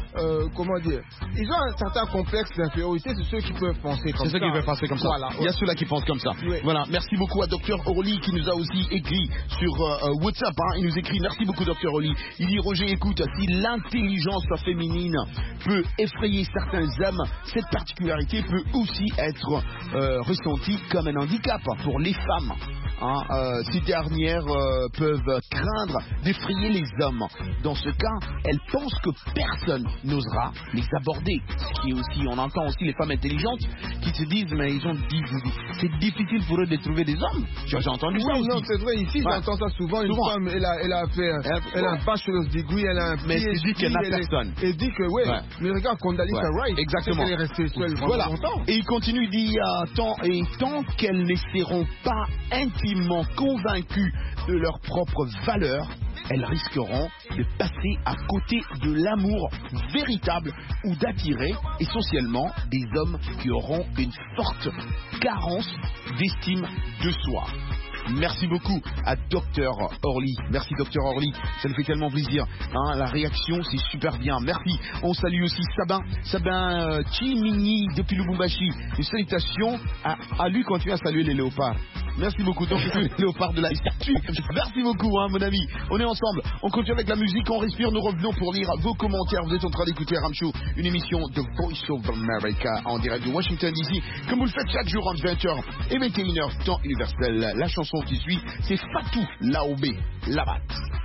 euh, comment dire, ils ont un certain complexe d'infériorité, c'est ceux qui peuvent penser comme ça. C'est ceux qui peuvent penser comme ça. Voilà, Il y a ceux-là qui pensent comme ça. Oui. Voilà, merci beaucoup à Docteur Orly qui nous a aussi écrit sur euh, WhatsApp. Hein. Il nous écrit, merci beaucoup Docteur Orly. Il dit, Roger, écoute, si l'intelligence féminine peut effrayer certains hommes, cette particularité peut aussi être euh, ressentie comme un handicap pour les femmes. Hein, euh, ces dernières euh, peuvent craindre d'effrayer les hommes. Dans ce cas, elles pensent que personne n'osera les aborder. Ce qui est aussi, on entend aussi les femmes intelligentes qui se disent, mais ils ont dit, c'est difficile pour eux de trouver des hommes. J'ai entendu oui, ça aussi. Non, c'est vrai, ici, ouais. J'entends ça souvent. Une souvent. Femme, elle a, elle a fait, un, elle, elle a un bachelor's degree, elle a un mais elle dit qu'elle n'a personne. Elle dit que, ouais, ouais. Mais regarde, Condoleezza ouais. Rice, exactement. Elle est restée seule voilà. longtemps. Et il continue, il dit, euh, tant, et tant qu'elles ne seront pas intimement convaincues de leur propre valeur, elles risqueront de passer à côté de l'amour véritable ou d'attirer essentiellement des hommes qui auront une forte carence d'estime de soi. Merci beaucoup à Docteur Orly. Merci Docteur Orly, ça nous fait tellement plaisir. Hein, la réaction, c'est super bien. Merci. On salue aussi Sabin, Sabin euh, Chimini depuis Lubumbashi. Une salutation à, à lui quand tu as salué les léopards. Merci beaucoup. Donc les léopards de la statue. Merci beaucoup, hein, mon ami. On est ensemble. On continue avec la musique. On respire. Nous revenons pour lire vos commentaires. Vous êtes en train d'écouter Ram Show, une émission de Voice of America en direct de Washington D C, comme vous le faites chaque jour entre vingt heures et vingt et une heures temps universel. La chanson qui suit, c'est Fatou Laobé Labat.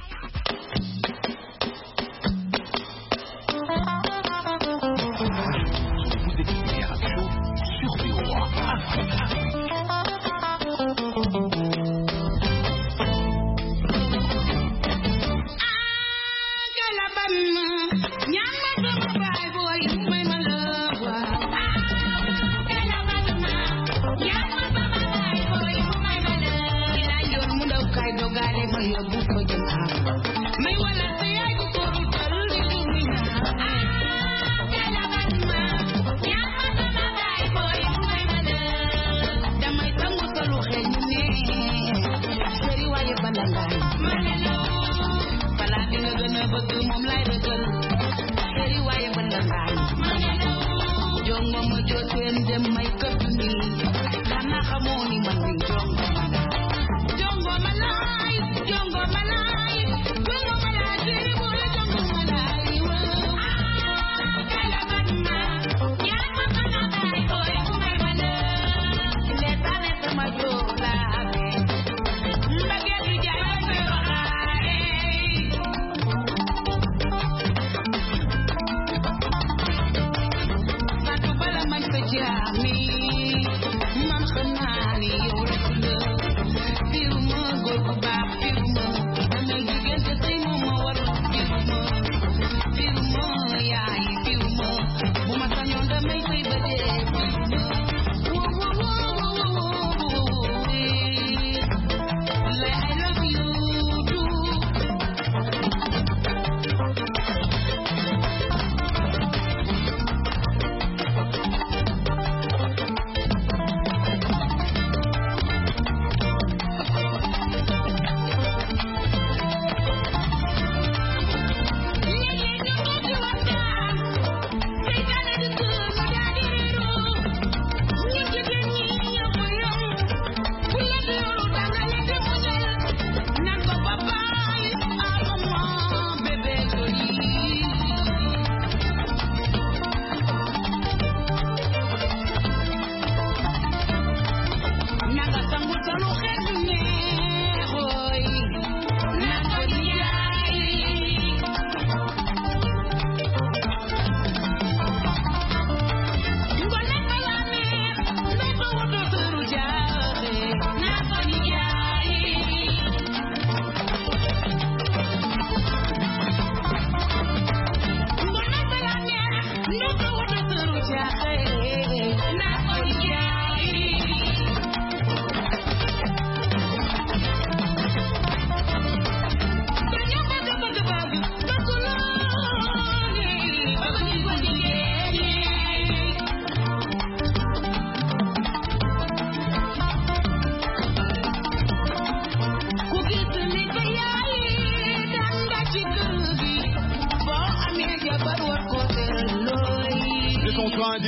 Vous écoutez Ram Show sur V O A Africa.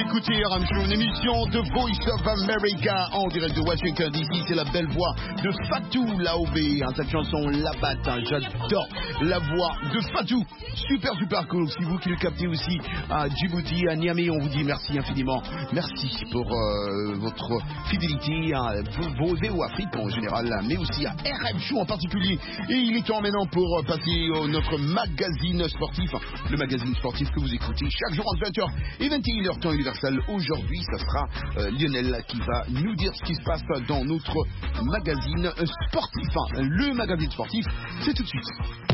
écoutez R M Show, une émission de Voice of America en direct de Washington D C. C'est la belle voix de Fatou Laobé. Hein, cette chanson la batte, hein, j'adore la voix de Fatou. Super, super cool. Si vous qui le captez aussi à Djibouti, à Niamey, on vous dit merci infiniment. Merci pour euh, votre fidélité à vos V O Afrique en général, mais aussi à R M Show en particulier. Et il est temps maintenant pour passer au notre magazine sportif. Le magazine sportif que vous écoutez chaque jour entre vingt heures et vingt et une heures temps universel. Aujourd'hui, ça sera euh, Lionel qui va nous dire ce qui se passe dans notre magazine sportif. Enfin, le magazine sportif, c'est tout de suite.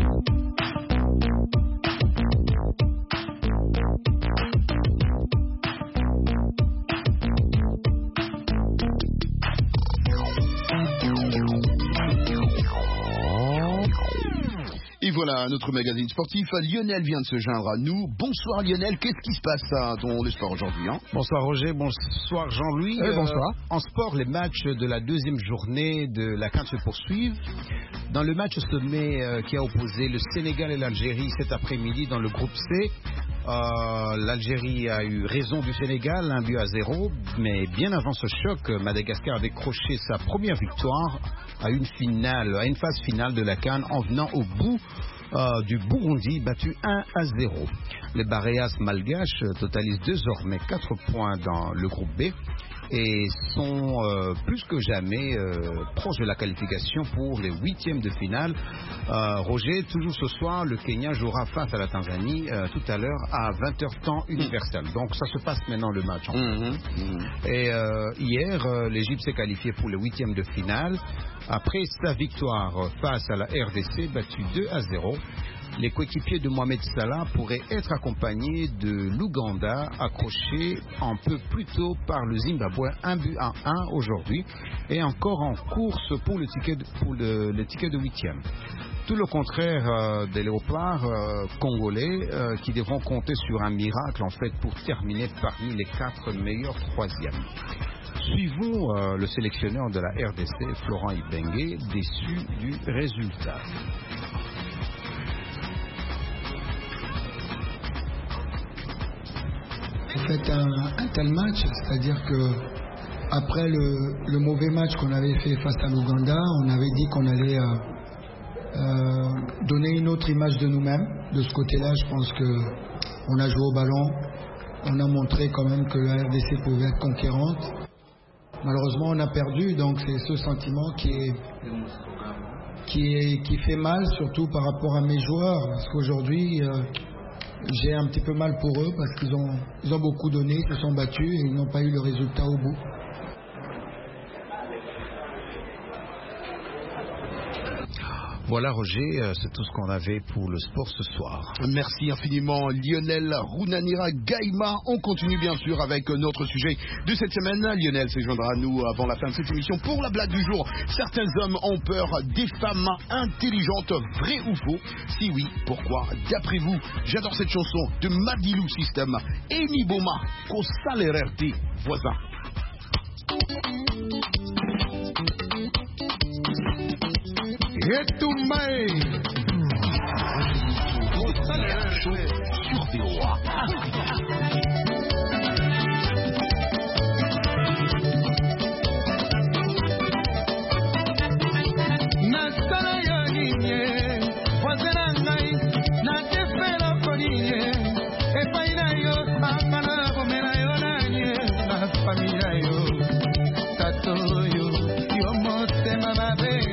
Et voilà notre magazine sportif. Lionel vient de se joindre à nous. Bonsoir Lionel, qu'est-ce qui se passe dans le sport aujourd'hui, hein? Bonsoir Roger, bonsoir Jean-Louis. Eh, bonsoir. Euh, en sport, les matchs de la deuxième journée de la CAN se poursuivent. Dans le match sommet euh, qui a opposé le Sénégal et l'Algérie cet après-midi dans le groupe C, euh, l'Algérie a eu raison du Sénégal, un but à zéro, mais bien avant ce choc, Madagascar a décroché sa première victoire à une finale, à une phase finale de la CAN en venant au bout Euh, du Burundi, battu un à zéro. Les Baréas malgaches totalisent désormais quatre points dans le groupe B et sont euh, plus que jamais euh, proches de la qualification pour les huitièmes de finale. Euh, Roger, toujours ce soir, le Kenya jouera face à la Tanzanie euh, tout à l'heure à vingt heures temps universel. Donc ça se passe maintenant le match. En mmh, mmh. Et euh, hier, euh, l'Égypte s'est qualifiée pour les huitièmes de finale. Après sa victoire face à la R D C, battue deux à zéro, les coéquipiers de Mohamed Salah pourraient être accompagnés de l'Ouganda, accroché un peu plus tôt par le Zimbabwe, un but à un aujourd'hui, et encore en course pour le ticket de, pour le, le ticket de huitième. Tout le contraire euh, des léopards euh, congolais euh, qui devront compter sur un miracle en fait pour terminer parmi les quatre meilleurs troisièmes. Suivons euh, le sélectionneur de la R D C, Florent Ibenge, déçu du résultat. Vous faites un, un tel match, c'est-à-dire que après le, le mauvais match qu'on avait fait face à l'Ouganda, on avait dit qu'on allait euh, euh, donner une autre image de nous-mêmes. De ce côté-là, je pense qu'on a joué au ballon, on a montré quand même que la R D C pouvait être conquérante. Malheureusement, on a perdu, donc c'est ce sentiment qui est, qui est qui fait mal, surtout par rapport à mes joueurs, parce qu'aujourd'hui, euh, j'ai un petit peu mal pour eux, parce qu'ils ont, ils ont beaucoup donné, ils se sont battus et ils n'ont pas eu le résultat au bout. Voilà Roger, c'est tout ce qu'on avait pour le sport ce soir. Merci infiniment Lionel Runanira Gaïma. On continue bien sûr avec notre sujet de cette semaine. Lionel se joindra à nous avant la fin de cette émission pour la blague du jour. Certains hommes ont peur des femmes intelligentes, vrai ou faux? Si oui, pourquoi? D'après vous, j'adore cette chanson de Madilou System. Eni Boma, Kosalererte, voisin. Et tout maï. Sur V O A Nasala yo ninye, wazena ngai, na tefela koninye, epai na yo, amana bomena yo nanye, na familia yo, tato yo, yo motema mabe.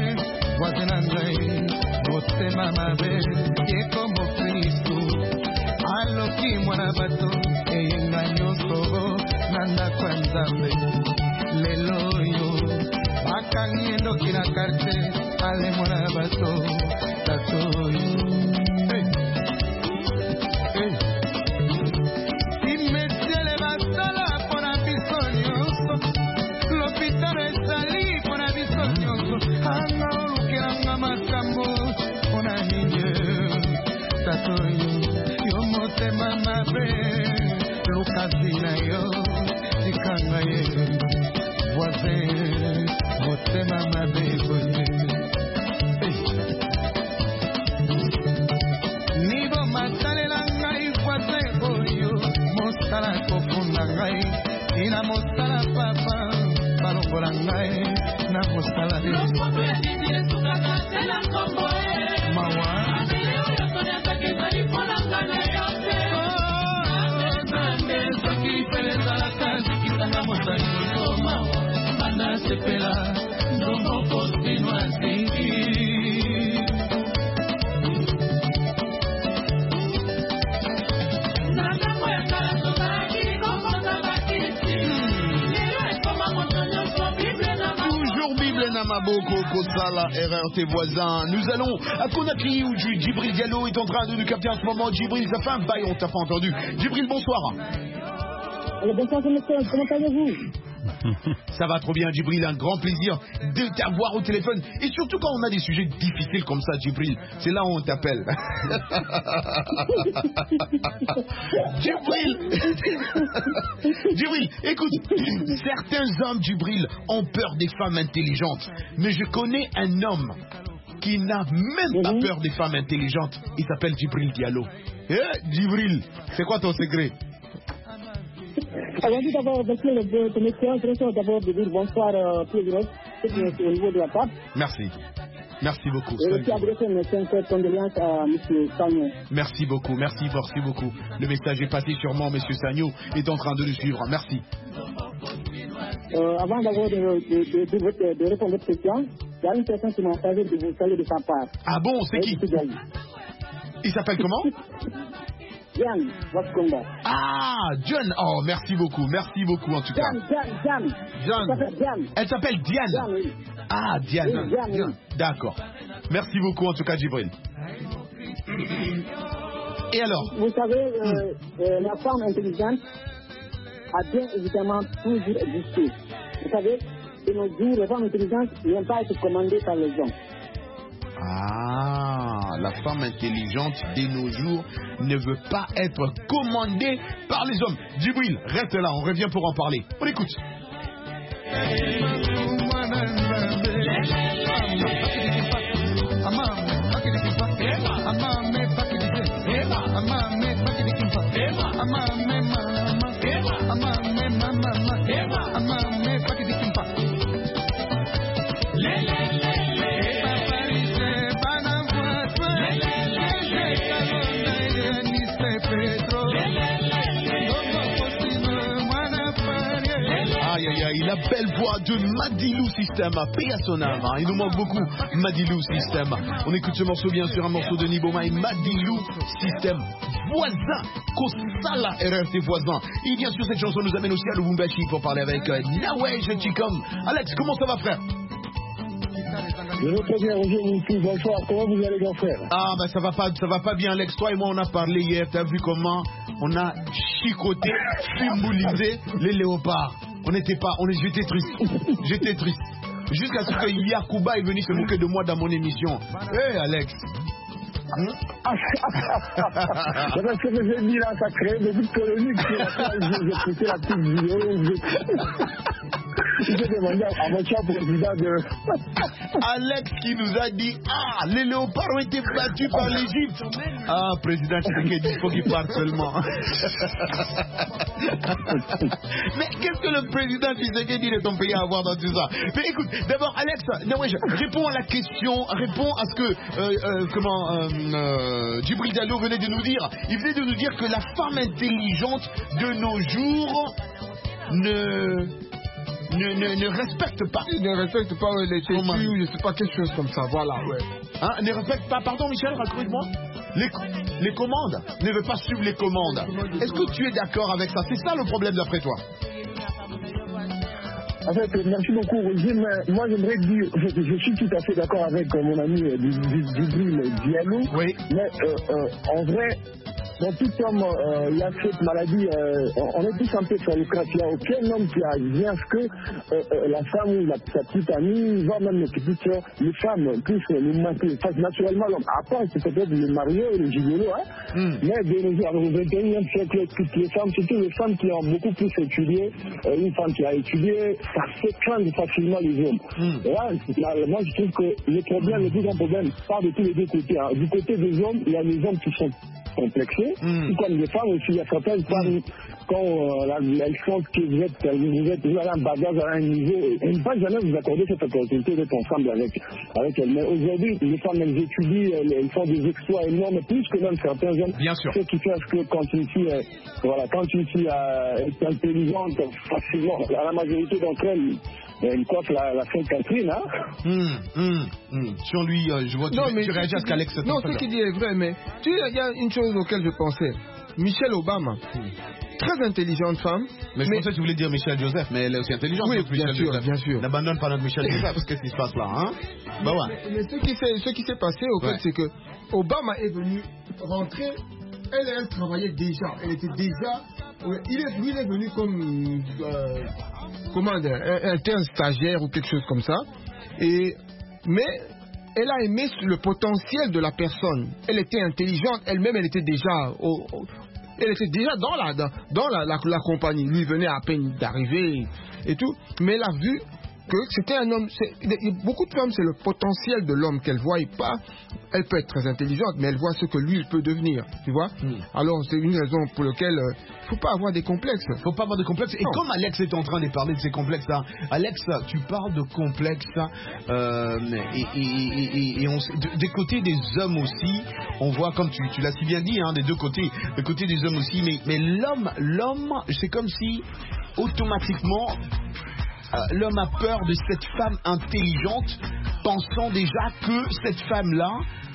Motema mabe que como Cristo aloki mwana bato eyenga nyonso nanda kwa nzambe lelo yo bakangi endoki na karte ale mwana bato tato yo hey. Hey. Imesiele basala pona biso nyonso lopitalo esali pona biso nyonso anga olukelanga makambo pona ninye tato yo yo motema mabe lukazi na yo tikanga ye voisin motema mabe boye nibo matalela ngai voisin oyo mosala kofunda ngai ina mosala papa balongola ngai na mosala mawa soki pele ezalaka zikisanga mosali kosoma banda sepela ndongo kostinwa zingi Namaboko, Kosala, erreur tes voisins. Nous allons à Conakry où Djibril Diallo est en train de nous capter en ce moment. Djibril, ça fait un bail, on t'a pas entendu. Djibril, bonsoir. Alors, bonsoir, comment allez-vous? Ça va trop bien, Djibril, un grand plaisir de t'avoir au téléphone. Et surtout quand on a des sujets difficiles comme ça, Djibril, c'est là où on t'appelle. Djibril, Djibril, écoute, certains hommes, Djibril, ont peur des femmes intelligentes. Mais je connais un homme qui n'a même pas peur des femmes intelligentes. Il s'appelle Djibril Diallo. Eh, Djibril, c'est quoi ton secret? Avant tout d'abord, merci de mes séances, d'abord de dire bonsoir à tous les autres, au niveau de la table. Merci. Merci beaucoup. Et aussi adresser mes sincères condoléances à M. Sagno. Merci beaucoup, merci, merci beaucoup. Le message est passé sûrement, M. Sagno est en train de le suivre. Merci. Euh, avant d'abord de, de, de, de, de répondre à votre question, il y a une personne qui m'a encouragé de vous saluer de sa part. Ah bon, c'est qui? Il s'appelle comment? Diane, votre combat. Ah, John. Oh, merci beaucoup, merci beaucoup en tout cas. Diane, Diane, Diane. Diane. Elle s'appelle Diane. Diane, oui. Ah, Diane. Oui, Diane, oui. D'accord. Merci beaucoup en tout cas, Djibril. Et alors? Vous savez, euh, euh, la femme intelligente a bien évidemment toujours existé. Vous savez, de nos jours, les femmes intelligentes n'aiment pas être commandées par les hommes. Ah, la femme intelligente de nos jours ne veut pas être commandée par les hommes. Djibril, reste là, on revient pour en parler. On écoute. La belle voix de Madilou System, paix à son âme, hein. Il nous manque beaucoup, Madilou System. On écoute ce morceau bien sûr, un morceau de Niboma et Madilou System. Voisin, Kosala, erreur tes voisins. Et bien sûr cette chanson nous amène aussi à Lubumbashi pour parler avec euh, Nawej Chikom. Alex, comment ça va frère? Je vais très bien, Roger, bonsoir, comment vous allez bien frère? Ah bah ça va pas, ça va pas bien Alex, toi et moi on a parlé hier, t'as vu comment on a chicoté, fimboulisé les léopards. On n'était pas, on est, j'étais triste, j'étais triste. Jusqu'à ce que Yakuba est venu se moquer de moi dans mon émission. Hé hey, Alex. Hmm? C'est parce que j'ai dit là, ça crée des petites polémiques. J'ai écouté la petite vidéo. J'ai demandé à mon cher président de... Alex qui nous a dit, ah, les léopards ont été battus par l'Égypte. Ah, président Tshisekedi, il faut qu'il parte seulement. Mais qu'est-ce que le président Tshisekedi de ton pays a à voir dans tout ça? Mais écoute, d'abord, Alex, non, ouais, réponds à la question, réponds à ce que, euh, euh, comment, euh, euh, Djibril Diallo venait de nous dire. Il venait de nous dire que la femme intelligente de nos jours ne... Ne, ne, ne respecte pas. Il ne respecte pas les tétus, je sais pas, quelque chose comme ça, voilà, ouais. Hein, ne respecte pas, pardon Michel, raconte-moi. Les, les commandes, ne veut pas suivre les commandes. Est-ce que tu es d'accord avec ça? C'est ça le problème d'après toi? En fait, merci beaucoup Roger, mais moi j'aimerais dire, je, je suis tout à fait d'accord avec euh, mon ami Djibril Diallo, oui. Mais euh, euh, en vrai, dans tout homme, euh, il y a cette maladie, euh, on est tous un peu sur le crack. Il n'y a aucun homme qui a bien ce que euh, euh, la femme ou la, sa petite amie, voire même les petites soeurs, les femmes puissent le manquer. Parce que naturellement, l'homme, après, c'est peut-être le marié ou le gigolo, hein. Mm. Mais de nos jours, au vingt et unième siècle, toutes les femmes, surtout les femmes qui ont beaucoup plus étudié, euh, une femme qui a étudié, ça fait craindre facilement les hommes. Mm. Et là, là, moi, je trouve que le problème, le plus grand problème, part de tous les deux côtés. Hein. Du côté des hommes, il y a les hommes qui sont complexées, tout comme les femmes aussi. Il y a certaines femmes, quand euh, elles sentent que vous êtes, vous êtes vous avez un bagage à un niveau, elles ne vont jamais vous accorder cette opportunité d'être ensemble avec, avec elles. Mais aujourd'hui, les femmes, elles étudient, elles, elles font des exploits énormes, plus que même certains hommes. Bien sûr. Ce qui fait que quand une fille, euh, voilà, quand une fille euh, est intelligente, facilement, la majorité d'entre elles, elle coiffe la, la Sainte-Catherine, hein. Hum, hum, hum. Sur lui, euh, je vois, tu, non, mais tu réagis à ce qu'Alex... Non, ce qu'il dit est vrai, mais tu sais, il y a une chose auquel je pensais. Michelle Obama, très intelligente femme. Mais je mais... pensais que tu voulais dire Michelle Joseph, mais elle est aussi intelligente. Oui, bien Michelle sûr, Joseph. bien sûr. N'abandonne pas notre Michelle Joseph, qu'est-ce qui se passe là, hein? Bah ouais. Mais, mais ce qui s'est, ce qui s'est passé, au fait, ouais. c'est que Obama est venu rentrer. Elle, elle travaillait déjà. Elle était déjà. Il est, lui, il est venu comme euh, comment dire, un, un stagiaire ou quelque chose comme ça. Et mais elle a aimé le potentiel de la personne. Elle était intelligente. Elle-même, elle était déjà. Au, au, elle était déjà dans la dans, dans la, la, la compagnie. Lui venait à peine d'arriver et tout. Mais elle a vu que c'était un homme. Beaucoup de femmes, c'est le potentiel de l'homme qu'elles voient pas. Elle peut être très intelligente, mais elle voit ce que lui il peut devenir, tu vois. Mm. Alors c'est une raison pour laquelle il euh, faut pas avoir des complexes. Faut pas avoir de complexes. Et non. Comme Alex est en train de parler de ces complexes, là, Alex, tu parles de complexes, euh, et, et, et, et on, de, des côtés des hommes aussi, on voit comme tu, tu l'as si bien dit, hein, des deux côtés, des côtés des hommes aussi, mais, mais l'homme, l'homme, c'est comme si automatiquement. Euh, l'homme a peur de cette femme intelligente, pensant déjà que cette femme-là,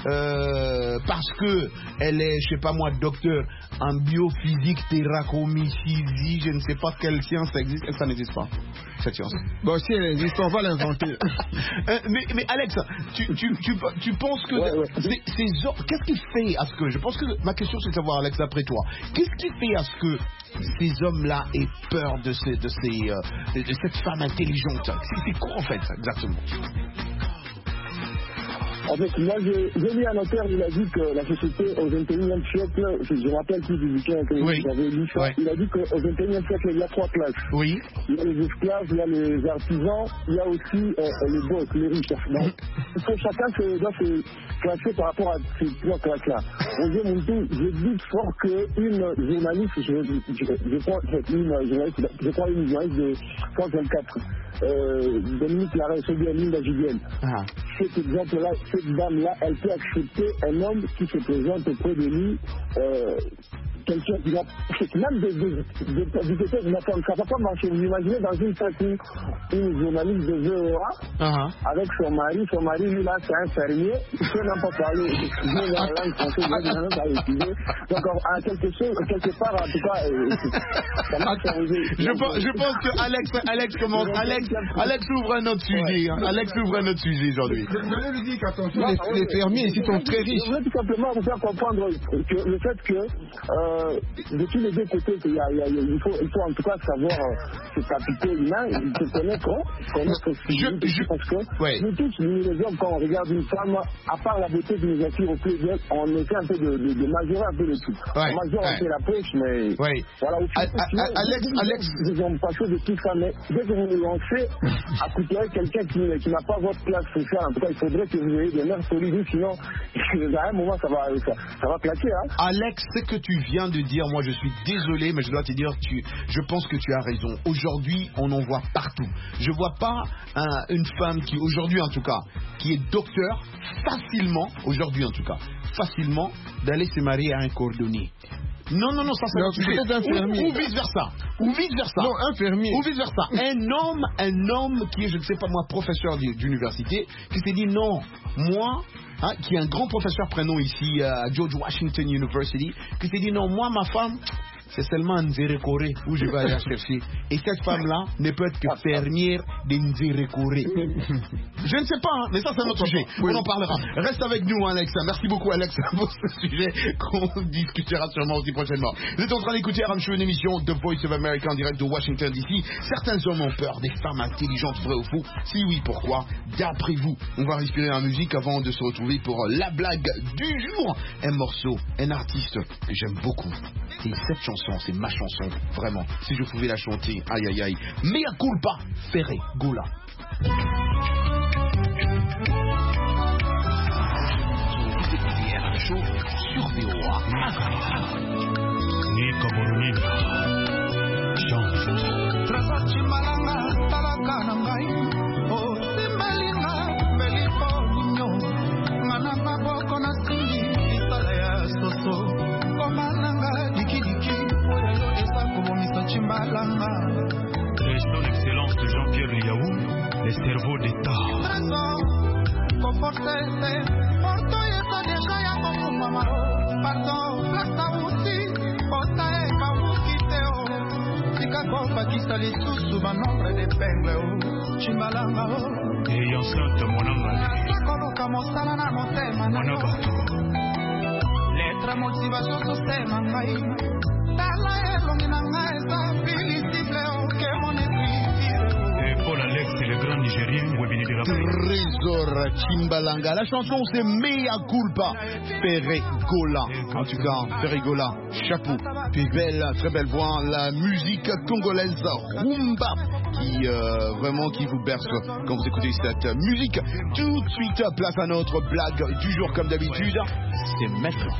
euh, parce que elle est, je sais pas moi, docteur en biophysique, terracomycésie, je ne sais pas quelle science ça existe, ça n'existe pas, cette science. Bon, si elle existe, on va l'inventer. euh, mais, mais Alex, tu, tu, tu, tu penses que ouais, ouais. Ces, ces hommes, qu'est-ce qui fait à ce que, je pense que ma question c'est de savoir, Alex, après toi, qu'est-ce qui fait à ce que ces hommes-là aient peur de, ces, de, ces, euh, de, de cette femme intelligente? C'est quoi en fait, exactement? En fait, moi, j'ai lu un auteur, il a dit que la société au vingt et unième siècle, je me rappelle plus du bouquin que oui. vous avez lu ça, ouais. Il a dit qu'au vingt et unième siècle, il y a trois classes. Oui. Il y a les esclaves, il y a les artisans, il y a aussi euh, les boss, les riches. Donc, que chacun se, doit se classer par rapport à ces trois classes-là. Roger Mountou, je doute fort qu'une journaliste, je, je, je, je crois une journaliste, je crois une journaliste de France vingt-quatre, euh, Dominique Larrey, celui de Linda Julienne. Ah. Cet exemple-là, cette dame-là, elle peut accepter un homme qui se présente auprès de lui, euh, quelqu'un qui va, même des visiteurs qui n'attendent, ça ne va pas marcher. Vous imaginez dans une fête où une journaliste de V O A, uh-huh. avec son mari, son mari, lui là, c'est un fermier, il ne peut même pas parler, il la langue française, il ne peut même pas utiliser. Donc, à quelque chose, quelque part, en tout cas, ça m'a fait je pense, je pense que Alex, Alex commence, Alex, Alex ouvre un autre sujet, hein. Alex ouvre un autre sujet aujourd'hui. Je vais lui dire qu'attention, les, les fermiers ici sont très riches. Je voulais tout simplement vous faire comprendre que le fait que, euh, de tous les deux côtés, il, y a, il, y a, il, faut, il faut en tout cas savoir euh, ce capitaux humain, se connaître, connaître ce je, je, parce que ouais. Nous tous, nous les hommes, quand on regarde une femme, à part la beauté qui nous attire au plus d'elle, on essaie un peu de, de, de majorer un peu le tout. Ouais. On majore ouais. un peu la poche, mais ouais. voilà. Au a, a, a, Alex, Alex, ils ont passé de tout ça, mais dès que vous vous lancez, à côté quelqu'un qui, qui n'a pas votre place sociale, en tout cas, il faudrait que vous ayez des nerfs solides, sinon, à un moment, ça va, ça, ça va plaquer. Hein. Alex, ce que tu viens de dire, moi, je suis désolé, mais je dois te dire, tu, je pense que tu as raison. Aujourd'hui, on en voit partout. Je vois pas un, une femme qui, aujourd'hui en tout cas, qui est docteur, facilement, aujourd'hui en tout cas, facilement, d'aller se marier à un cordonnier. Non, non, non, ça c'est un sujet. Ou, ou vice versa. Ou vice versa. Non, infirmier. Ou vice versa. Un homme, un homme qui est, je ne sais pas moi, professeur d'université, qui s'est dit non, moi, hein, qui est un grand professeur, prenons ici à uh, George Washington University, qui s'est dit non, moi, ma femme, c'est seulement un Nzérékoré où je vais aller la chercher. Et cette femme-là ne peut être que fermière des Nzérékoré. Je ne sais pas, hein, mais ça c'est notre sujet. Oui. On en parlera. Reste avec nous, Alex. Merci beaucoup, Alex, pour ce sujet qu'on discutera sûrement aussi prochainement. Vous êtes en train d'écouter R M Show, une émission The Voice of America en direct de Washington D C. Certains hommes ont peur des femmes intelligentes, vrai ou faux? Si oui, pourquoi? D'après vous, on va respirer en musique avant de se retrouver pour la blague du jour. Un morceau, un artiste que j'aime beaucoup. Et cette chanson, c'est ma chanson, vraiment. Si je pouvais la chanter, aïe aïe aïe. Mea culpa, Ferré Goula. Show sur V O A. Nika Boruninga. Jean. Trasachi malanga talaka na ngai. Oh, simbalinga belipo ninyo. Ngana maboko na singi isala ya soso. Komalanga diki diki. Oyo esa kubomisa chimbalanga. Son Excellence de Jean-Pierre Liaou, les cerveaux d'État. Et enceinte mon âme, mon abato. Lettre motivation sosema ngai. Tala elongi na ngai eza félicité oke mon Et Paul Alex, c'est le grand Nigérien, Webini de Trésor Chimbalanga. La chanson c'est Mea Culpa, Ferregola. En tout cas, Ferregola, chapeau. Puis belle, très belle voix. La musique congolaise rumba qui euh, vraiment qui vous berce quand vous écoutez cette musique. Tout de suite, place à notre blague du jour comme d'habitude. C'est maintenant.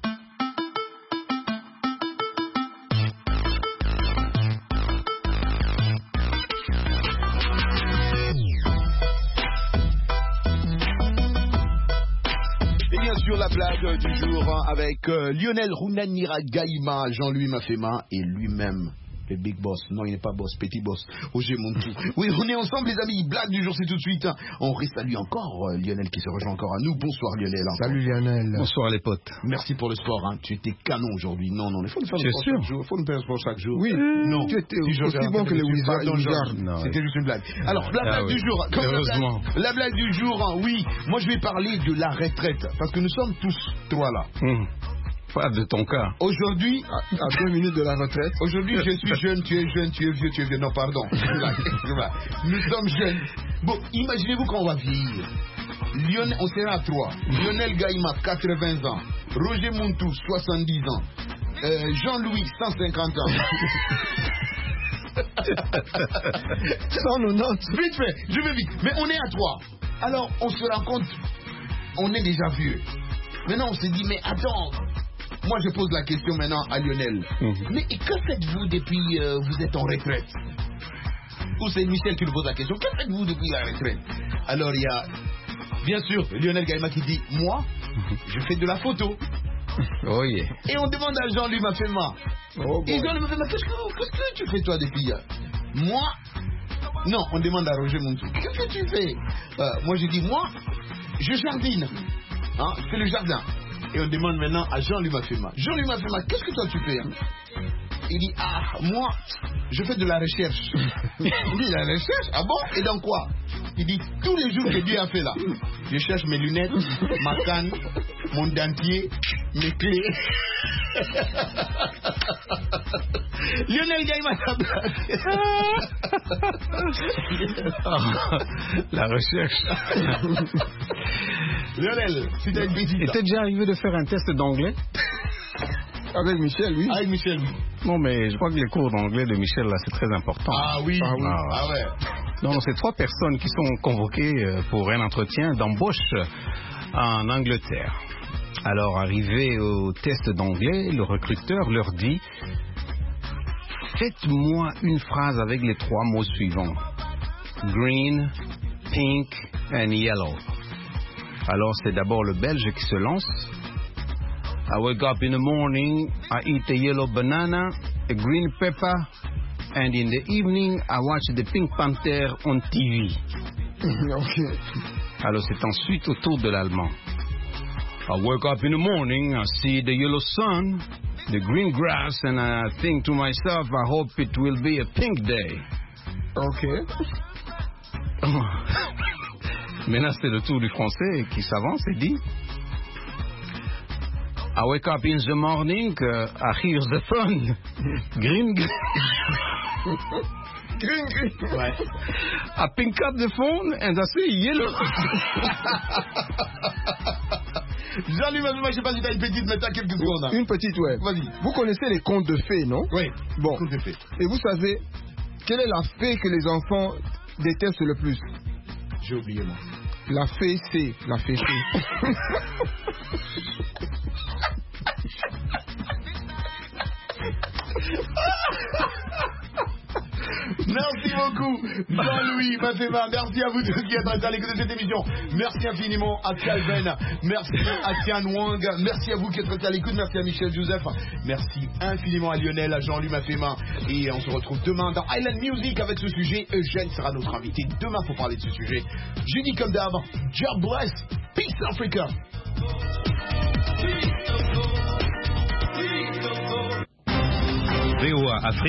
La blague du jour avec euh, Lionel Runanira Gaïma, Jean-Louis Mafema et lui-même, le big boss. Non, il n'est pas boss, petit boss. Roger Montou. Oui, on est ensemble, les amis. Blague du jour, c'est tout de suite. On resalue encore euh, Lionel qui se rejoint encore à nous. Bonsoir, Lionel. Encore. Salut, Lionel. Bonsoir, les potes. Merci pour le sport. Hein. Tu étais canon aujourd'hui. Non, non, il faut nous faire le sport chaque jour. Il faut nous faire le sport chaque jour. Oui, non. Tu étais si aussi bon que les Wizards. C'était juste une blague. Alors, la blague ah, oui. du jour. Heureusement. La blague, la blague du jour, hein, oui. Moi, je vais parler de la retraite. Parce que nous sommes tous trois là. Hum. Pas de ton cas. Aujourd'hui, à, à deux minutes de la retraite. Aujourd'hui, je suis jeune, tu es jeune, tu es vieux, tu es vieux. Non, pardon. Nous sommes jeunes. Bon, imaginez-vous quand on va vieillir. Lionel, on sera à trois. Lionel Gaïma, quatre-vingts ans. Roger Montou, soixante-dix ans. Euh, Jean-Louis, cent cinquante ans. cent quatre-vingt-dix. Vite fait, je vais vite. Mais on est à trois. Alors, on se rend compte, on est déjà vieux. Maintenant, on se dit, mais attends. Moi, je pose la question maintenant à Lionel. Mmh. Mais que faites-vous depuis euh, vous êtes en retraite? Ou c'est Michel qui nous pose la question. Que faites-vous depuis la retraite? Alors, il y a, bien sûr, Lionel Gaïma qui dit, moi, je fais de la photo. Oh yeah. Et on demande à Jean-Louis Mafema. Oh Et Jean-Louis Mafema, qu'est-ce que, qu'est-ce que tu fais toi depuis? Moi, non, on demande à Roger Montou. Qu'est-ce que tu fais? euh, Moi, je dis, moi, je jardine. Hein, je fais le jardin. Et on demande maintenant à Jean-Louis Mafema. Jean-Louis Mafema, qu'est-ce que toi tu fais? Hein? Il dit, ah, moi, je fais de la recherche. Il dit, la recherche? Ah bon? Et dans quoi? Il dit, tous les jours que Dieu a fait là, je cherche mes lunettes, ma canne, mon dentier, mes clés. Lionel Gaïma, sa blague. La recherche. Lionel, si t'as une bêtise. Et t'es déjà arrivé de faire un test d'anglais? Avec Michel, oui. Avec Michel, oui. Non, mais je crois que les cours d'anglais de Michel, là, c'est très important. Ah oui, ah, oui. Ah, ah ouais. Non, c'est trois personnes qui sont convoquées pour un entretien d'embauche en Angleterre. Alors, arrivé au test d'anglais, le recruteur leur dit « Faites-moi une phrase avec les trois mots suivants. Green, pink and yellow. » Alors, c'est d'abord le Belge qui se lance. I wake up in the morning, I eat a yellow banana, a green pepper, and in the evening, I watch the Pink Panther on T V. Okay. Alors, c'est ensuite au tour de l'allemand. I wake up in the morning, I see the yellow sun, the green grass, and I think to myself, I hope it will be a pink day. Okay. Maintenant, c'est le tour du français qui s'avance et dit I wake up in the morning, uh, I hear the phone. Green, green. Green, green. Ouais. I pick up the phone and I say yellow. Jean-Louis Mafema, je ne sais pas si tu as une petite, mais tu as quelques secondes. Une petite, ouais. Vas-y. Vous connaissez les contes de fées, non? Oui. Bon. Contes de fées. Et vous savez, quelle est la fée que les enfants détestent le plus? J'ai oublié, moi. La fée, c'est la fée. Merci beaucoup, Jean-Louis Mafema. Merci à vous tous qui êtes à l'écoute de cette émission. Merci infiniment à Calvin. Merci à Tian Wang. Merci à vous qui êtes à l'écoute. Merci à Michel Joseph. Merci infiniment à Lionel, à Jean-Louis Mafema. Et on se retrouve demain dans Island Music avec ce sujet. Eugène sera notre invité demain pour parler de ce sujet. Je dis comme d'hab, God bless. Peace Africa. V O A Afrique.